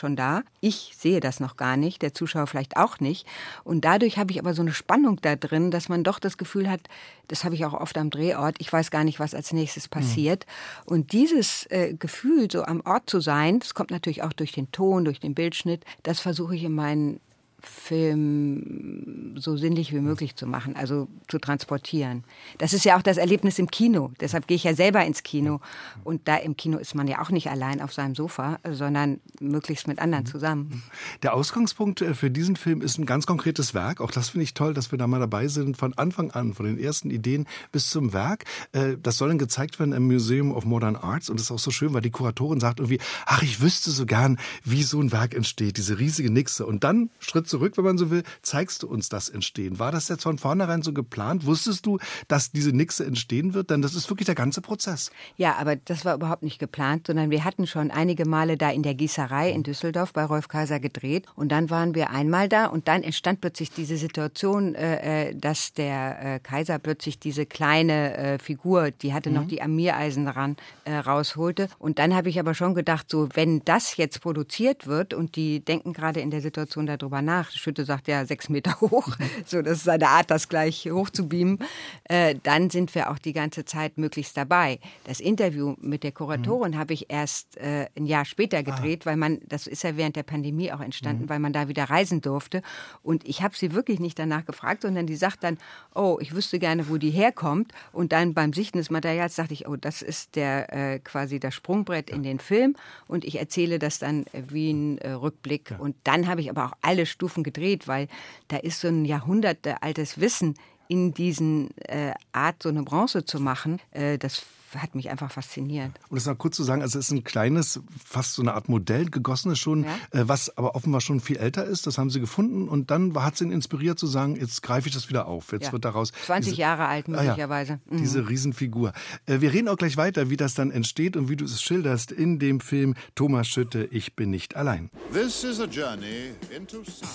Ich sehe das noch gar nicht, der Zuschauer vielleicht auch nicht. Und dadurch habe ich aber so eine Spannung da drin, dass man doch das Gefühl hat, das habe ich auch oft am Drehort, ich weiß gar nicht, was als nächstes passiert. Mhm. Und dieses äh, Gefühl, so am Ort zu sein, das kommt natürlich auch durch den Ton, durch den Bildschnitt, das versuche ich in meinen Film so sinnlich wie möglich zu machen, also zu transportieren. Das ist ja auch das Erlebnis im Kino. Deshalb gehe ich ja selber ins Kino. Und da im Kino ist man ja auch nicht allein auf seinem Sofa, sondern möglichst mit anderen zusammen. Der Ausgangspunkt für diesen Film ist ein ganz konkretes Werk. Auch das finde ich toll, dass wir da mal dabei sind, von Anfang an, von den ersten Ideen bis zum Werk. Das soll dann gezeigt werden im Museum of Modern Arts. Und das ist auch so schön, weil die Kuratorin sagt irgendwie, ach, ich wüsste so gern, wie so ein Werk entsteht, diese riesige Nixe. Und dann, Schritt zurück, wenn man so will, zeigst du uns das Entstehen. War das jetzt von vornherein so geplant? Wusstest du, dass diese Nixe entstehen wird? Denn das ist wirklich der ganze Prozess. Ja, aber das war überhaupt nicht geplant, sondern wir hatten schon einige Male da in der Gießerei in Düsseldorf bei Rolf Kaiser gedreht. Und dann waren wir einmal da und dann entstand plötzlich diese Situation, äh, dass der äh, Kaiser plötzlich diese kleine äh, Figur, die hatte mhm. noch die Amireisen dran, äh, rausholte. Und dann habe ich aber schon gedacht, so wenn das jetzt produziert wird und die denken gerade in der Situation darüber nach, Schütte sagt ja sechs Meter hoch, so das ist seine Art, das gleich hoch zu beamen, äh, dann sind wir auch die ganze Zeit möglichst dabei. Das Interview mit der Kuratorin mhm. habe ich erst äh, ein Jahr später gedreht, ah. weil man, das ist ja während der Pandemie auch entstanden, mhm. weil man da wieder reisen durfte. Und ich habe sie wirklich nicht danach gefragt, sondern die sagt dann, oh, ich wüsste gerne, wo die herkommt. Und dann beim Sichten des Materials dachte ich, oh, das ist der äh, quasi das Sprungbrett ja. in den Film. Und ich erzähle das dann äh, wie ein äh, Rückblick. Ja. Und dann habe ich aber auch alle Stufen gedreht, weil da ist so ein jahrhundertealtes Wissen in diesen äh, Art, so eine Bronze zu machen. Äh, das hat mich einfach fasziniert. Und das noch kurz zu sagen, also es ist ein kleines, fast so eine Art Modell, gegossenes schon, ja. äh, was aber offenbar schon viel älter ist. Das haben sie gefunden und dann hat es ihn inspiriert zu sagen, jetzt greife ich das wieder auf. Jetzt ja. wird daraus zwanzig diese, Jahre alt möglicherweise. Ah ja, mhm. Diese Riesenfigur. Äh, wir reden auch gleich weiter, wie das dann entsteht und wie du es schilderst in dem Film Thomas Schütte, Ich bin nicht allein. This is a journey into sound.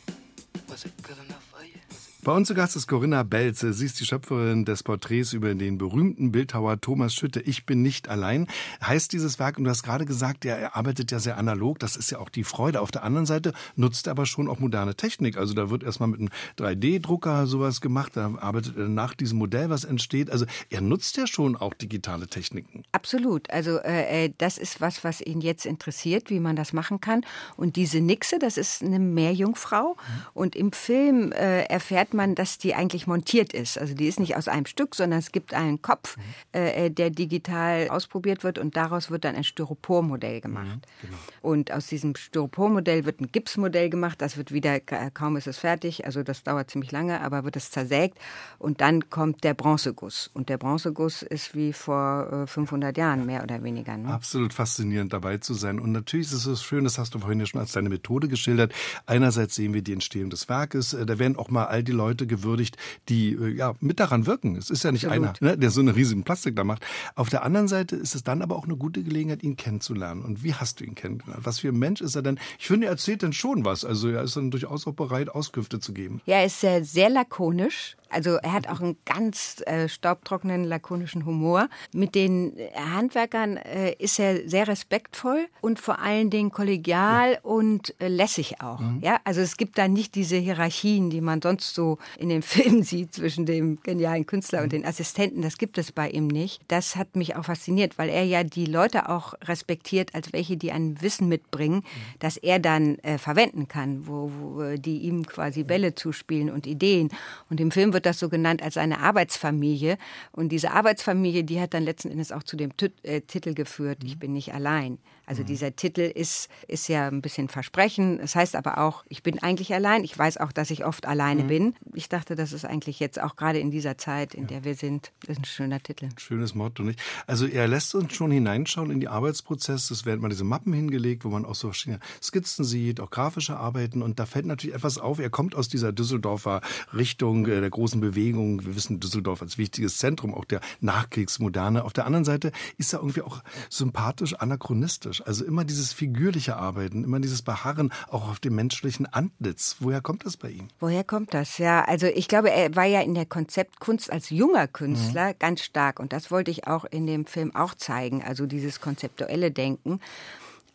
Bei uns zu Gast ist Corinna Belze. Sie ist die Schöpferin des Porträts über den berühmten Bildhauer Thomas Schütte. Ich bin nicht allein. Heißt dieses Werk, und du hast gerade gesagt, ja, er arbeitet ja sehr analog. Das ist ja auch die Freude. Auf der anderen Seite nutzt er aber schon auch moderne Technik. Also da wird erstmal mit einem drei D Drucker sowas gemacht. Da arbeitet er nach diesem Modell, was entsteht. Also er nutzt ja schon auch digitale Techniken. Absolut. Also äh, das ist was, was ihn jetzt interessiert, wie man das machen kann. Und diese Nixe, das ist eine Meerjungfrau. Mhm. Und im Film äh, erfährt man, dass die eigentlich montiert ist. Also die ist nicht aus einem Stück, sondern es gibt einen Kopf, mhm. äh, der digital ausprobiert wird und daraus wird dann ein Styropormodell gemacht. Mhm, genau. Und aus diesem Styropormodell wird ein Gipsmodell gemacht. Das wird wieder, kaum ist es fertig, also das dauert ziemlich lange, aber wird es zersägt und dann kommt der Bronzeguss. Und der Bronzeguss ist wie vor äh, fünfhundert Jahren, mehr oder weniger. Ne? Absolut faszinierend dabei zu sein. Und natürlich ist es so schön, das hast du vorhin ja schon als deine Methode geschildert. Einerseits sehen wir die Entstehung des Werkes, da werden auch mal all die Leute gewürdigt, die ja mit daran wirken. Es ist ja nicht Absolut. einer, ne, der so eine riesige Plastik da macht. Auf der anderen Seite ist es dann aber auch eine gute Gelegenheit, ihn kennenzulernen. Und wie hast du ihn kennengelernt? Was für ein Mensch ist er denn? Ich finde, er erzählt dann schon was. Also er ist dann durchaus auch bereit, Auskünfte zu geben. Ja, er ist sehr, sehr lakonisch. Also er hat auch einen ganz äh, staubtrockenen, lakonischen Humor. Mit den Handwerkern äh, ist er sehr respektvoll und vor allen Dingen kollegial ja. und äh, lässig auch. Mhm. Ja, also es gibt da nicht diese Hierarchien, die man sonst so in den Filmen sieht zwischen dem genialen Künstler mhm. und den Assistenten. Das gibt es bei ihm nicht. Das hat mich auch fasziniert, weil er ja die Leute auch respektiert als welche, die ein Wissen mitbringen, mhm. das er dann äh, verwenden kann, wo, wo die ihm quasi Bälle zuspielen und Ideen. Und im Film wird das so genannt als eine Arbeitsfamilie. Und diese Arbeitsfamilie, die hat dann letzten Endes auch zu dem T- äh, Titel geführt, Ich bin nicht allein. Also mhm. dieser Titel ist, ist ja ein bisschen Versprechen. Es heißt aber auch, ich bin eigentlich allein. Ich weiß auch, dass ich oft alleine mhm. bin. Ich dachte, das ist eigentlich jetzt auch gerade in dieser Zeit, in ja. der wir sind, das ist ein schöner Titel. Schönes Motto, nicht? Also er lässt uns schon hineinschauen in die Arbeitsprozesse. Es werden mal diese Mappen hingelegt, wo man auch so verschiedene Skizzen sieht, auch grafische Arbeiten. Und da fällt natürlich etwas auf. Er kommt aus dieser Düsseldorfer Richtung äh, der großen Bewegung. Wir wissen Düsseldorf als wichtiges Zentrum auch der Nachkriegsmoderne. Auf der anderen Seite ist er irgendwie auch sympathisch anachronistisch. Also immer dieses figürliche Arbeiten, immer dieses Beharren auch auf dem menschlichen Antlitz. Woher kommt das bei ihm? Woher kommt das? Ja, also ich glaube, er war ja in der Konzeptkunst als junger Künstler mhm. ganz stark. Und das wollte ich auch in dem Film auch zeigen. Also dieses konzeptuelle Denken.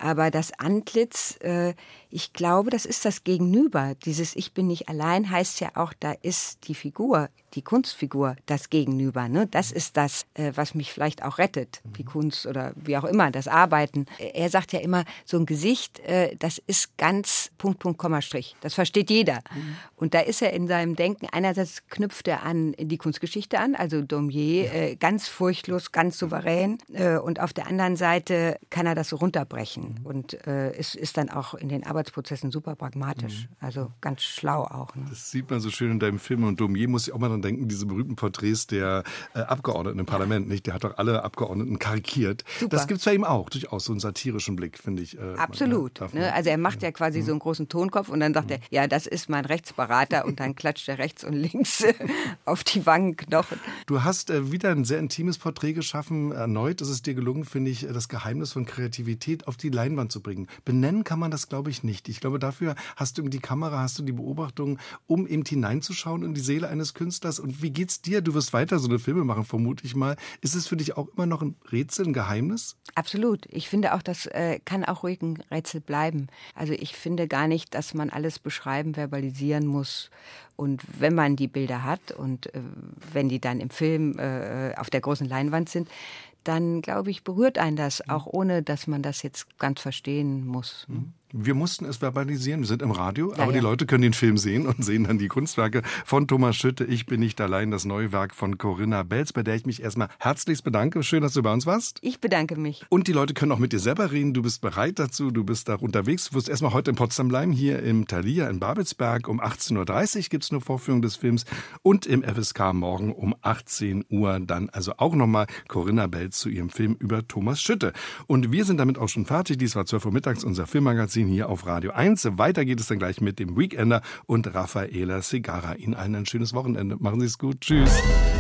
Aber das Antlitz, äh, ich glaube, das ist das Gegenüber. Dieses Ich bin nicht allein heißt ja auch, da ist die Figur, die Kunstfigur, das Gegenüber. Ne? Das ist das, äh, was mich vielleicht auch rettet, die Kunst oder wie auch immer, das Arbeiten. Er sagt ja immer, so ein Gesicht, äh, das ist ganz Punkt, Punkt, Komma, Strich. Das versteht jeder. Mhm. Und da ist er in seinem Denken, einerseits knüpft er an die Kunstgeschichte an, also Daumier, äh, ganz furchtlos, ganz souverän. Äh, und auf der anderen Seite kann er das so runterbrechen. Mhm. Und äh, ist, ist dann auch in den Arbeitsprozessen super pragmatisch. Mhm. Also ganz schlau auch. Ne? Das sieht man so schön in deinem Film. Und Daumier muss ich auch mal dran denken, diese berühmten Porträts der äh, Abgeordneten im Parlament. Nicht? Der hat doch alle Abgeordneten karikiert. Super. Das gibt es bei ihm auch, durchaus so einen satirischen Blick, finde ich. Äh, Absolut. Man, ne? Also er macht ja quasi mhm. so einen großen Tonkopf und dann sagt mhm. er, ja, das ist mein Rechtsberater und dann klatscht er rechts und links auf die Wangenknochen. Du hast äh, wieder ein sehr intimes Porträt geschaffen. Erneut ist es dir gelungen, finde ich, das Geheimnis von Kreativität auf die Leinwand zu bringen. Benennen kann man das, glaube ich, nicht. Ich glaube, dafür hast du die Kamera, hast du die Beobachtung, um eben hineinzuschauen in die Seele eines Künstlers. Und wie geht's dir? Du wirst weiter so eine Filme machen, vermute ich mal. Ist es für dich auch immer noch ein Rätsel, ein Geheimnis? Absolut. Ich finde auch, das äh, kann auch ruhig ein Rätsel bleiben. Also ich finde gar nicht, dass man alles beschreiben, verbalisieren muss. Und wenn man die Bilder hat und äh, wenn die dann im Film äh, auf der großen Leinwand sind, dann, glaube ich, berührt einen das, auch ohne, dass man das jetzt ganz verstehen muss. Wir mussten es verbalisieren, wir sind im Radio, ja, aber ja. die Leute können den Film sehen und sehen dann die Kunstwerke von Thomas Schütte. Ich bin nicht allein, das neue Werk von Corinna Belz, bei der ich mich erstmal herzlichst bedanke. Schön, dass du bei uns warst. Ich bedanke mich. Und die Leute können auch mit dir selber reden. Du bist bereit dazu, du bist da unterwegs. Du wirst erstmal heute in Potsdam bleiben, hier im Thalia in Babelsberg. Um achtzehn Uhr dreißig gibt es eine Vorführung des Films und im F S K morgen um achtzehn Uhr dann also auch nochmal Corinna Belz zu ihrem Film über Thomas Schütte. Und wir sind damit auch schon fertig. Dies war zwölf Uhr mittags, unser Filmmagazin hier auf Radio eins. Weiter geht es dann gleich mit dem Weekender und Raffaella Segarra. Ihnen allen ein schönes Wochenende. Machen Sie es gut. Tschüss.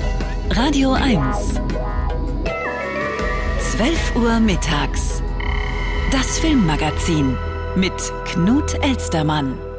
Radio eins. zwölf Uhr mittags. Das Filmmagazin mit Knut Elstermann.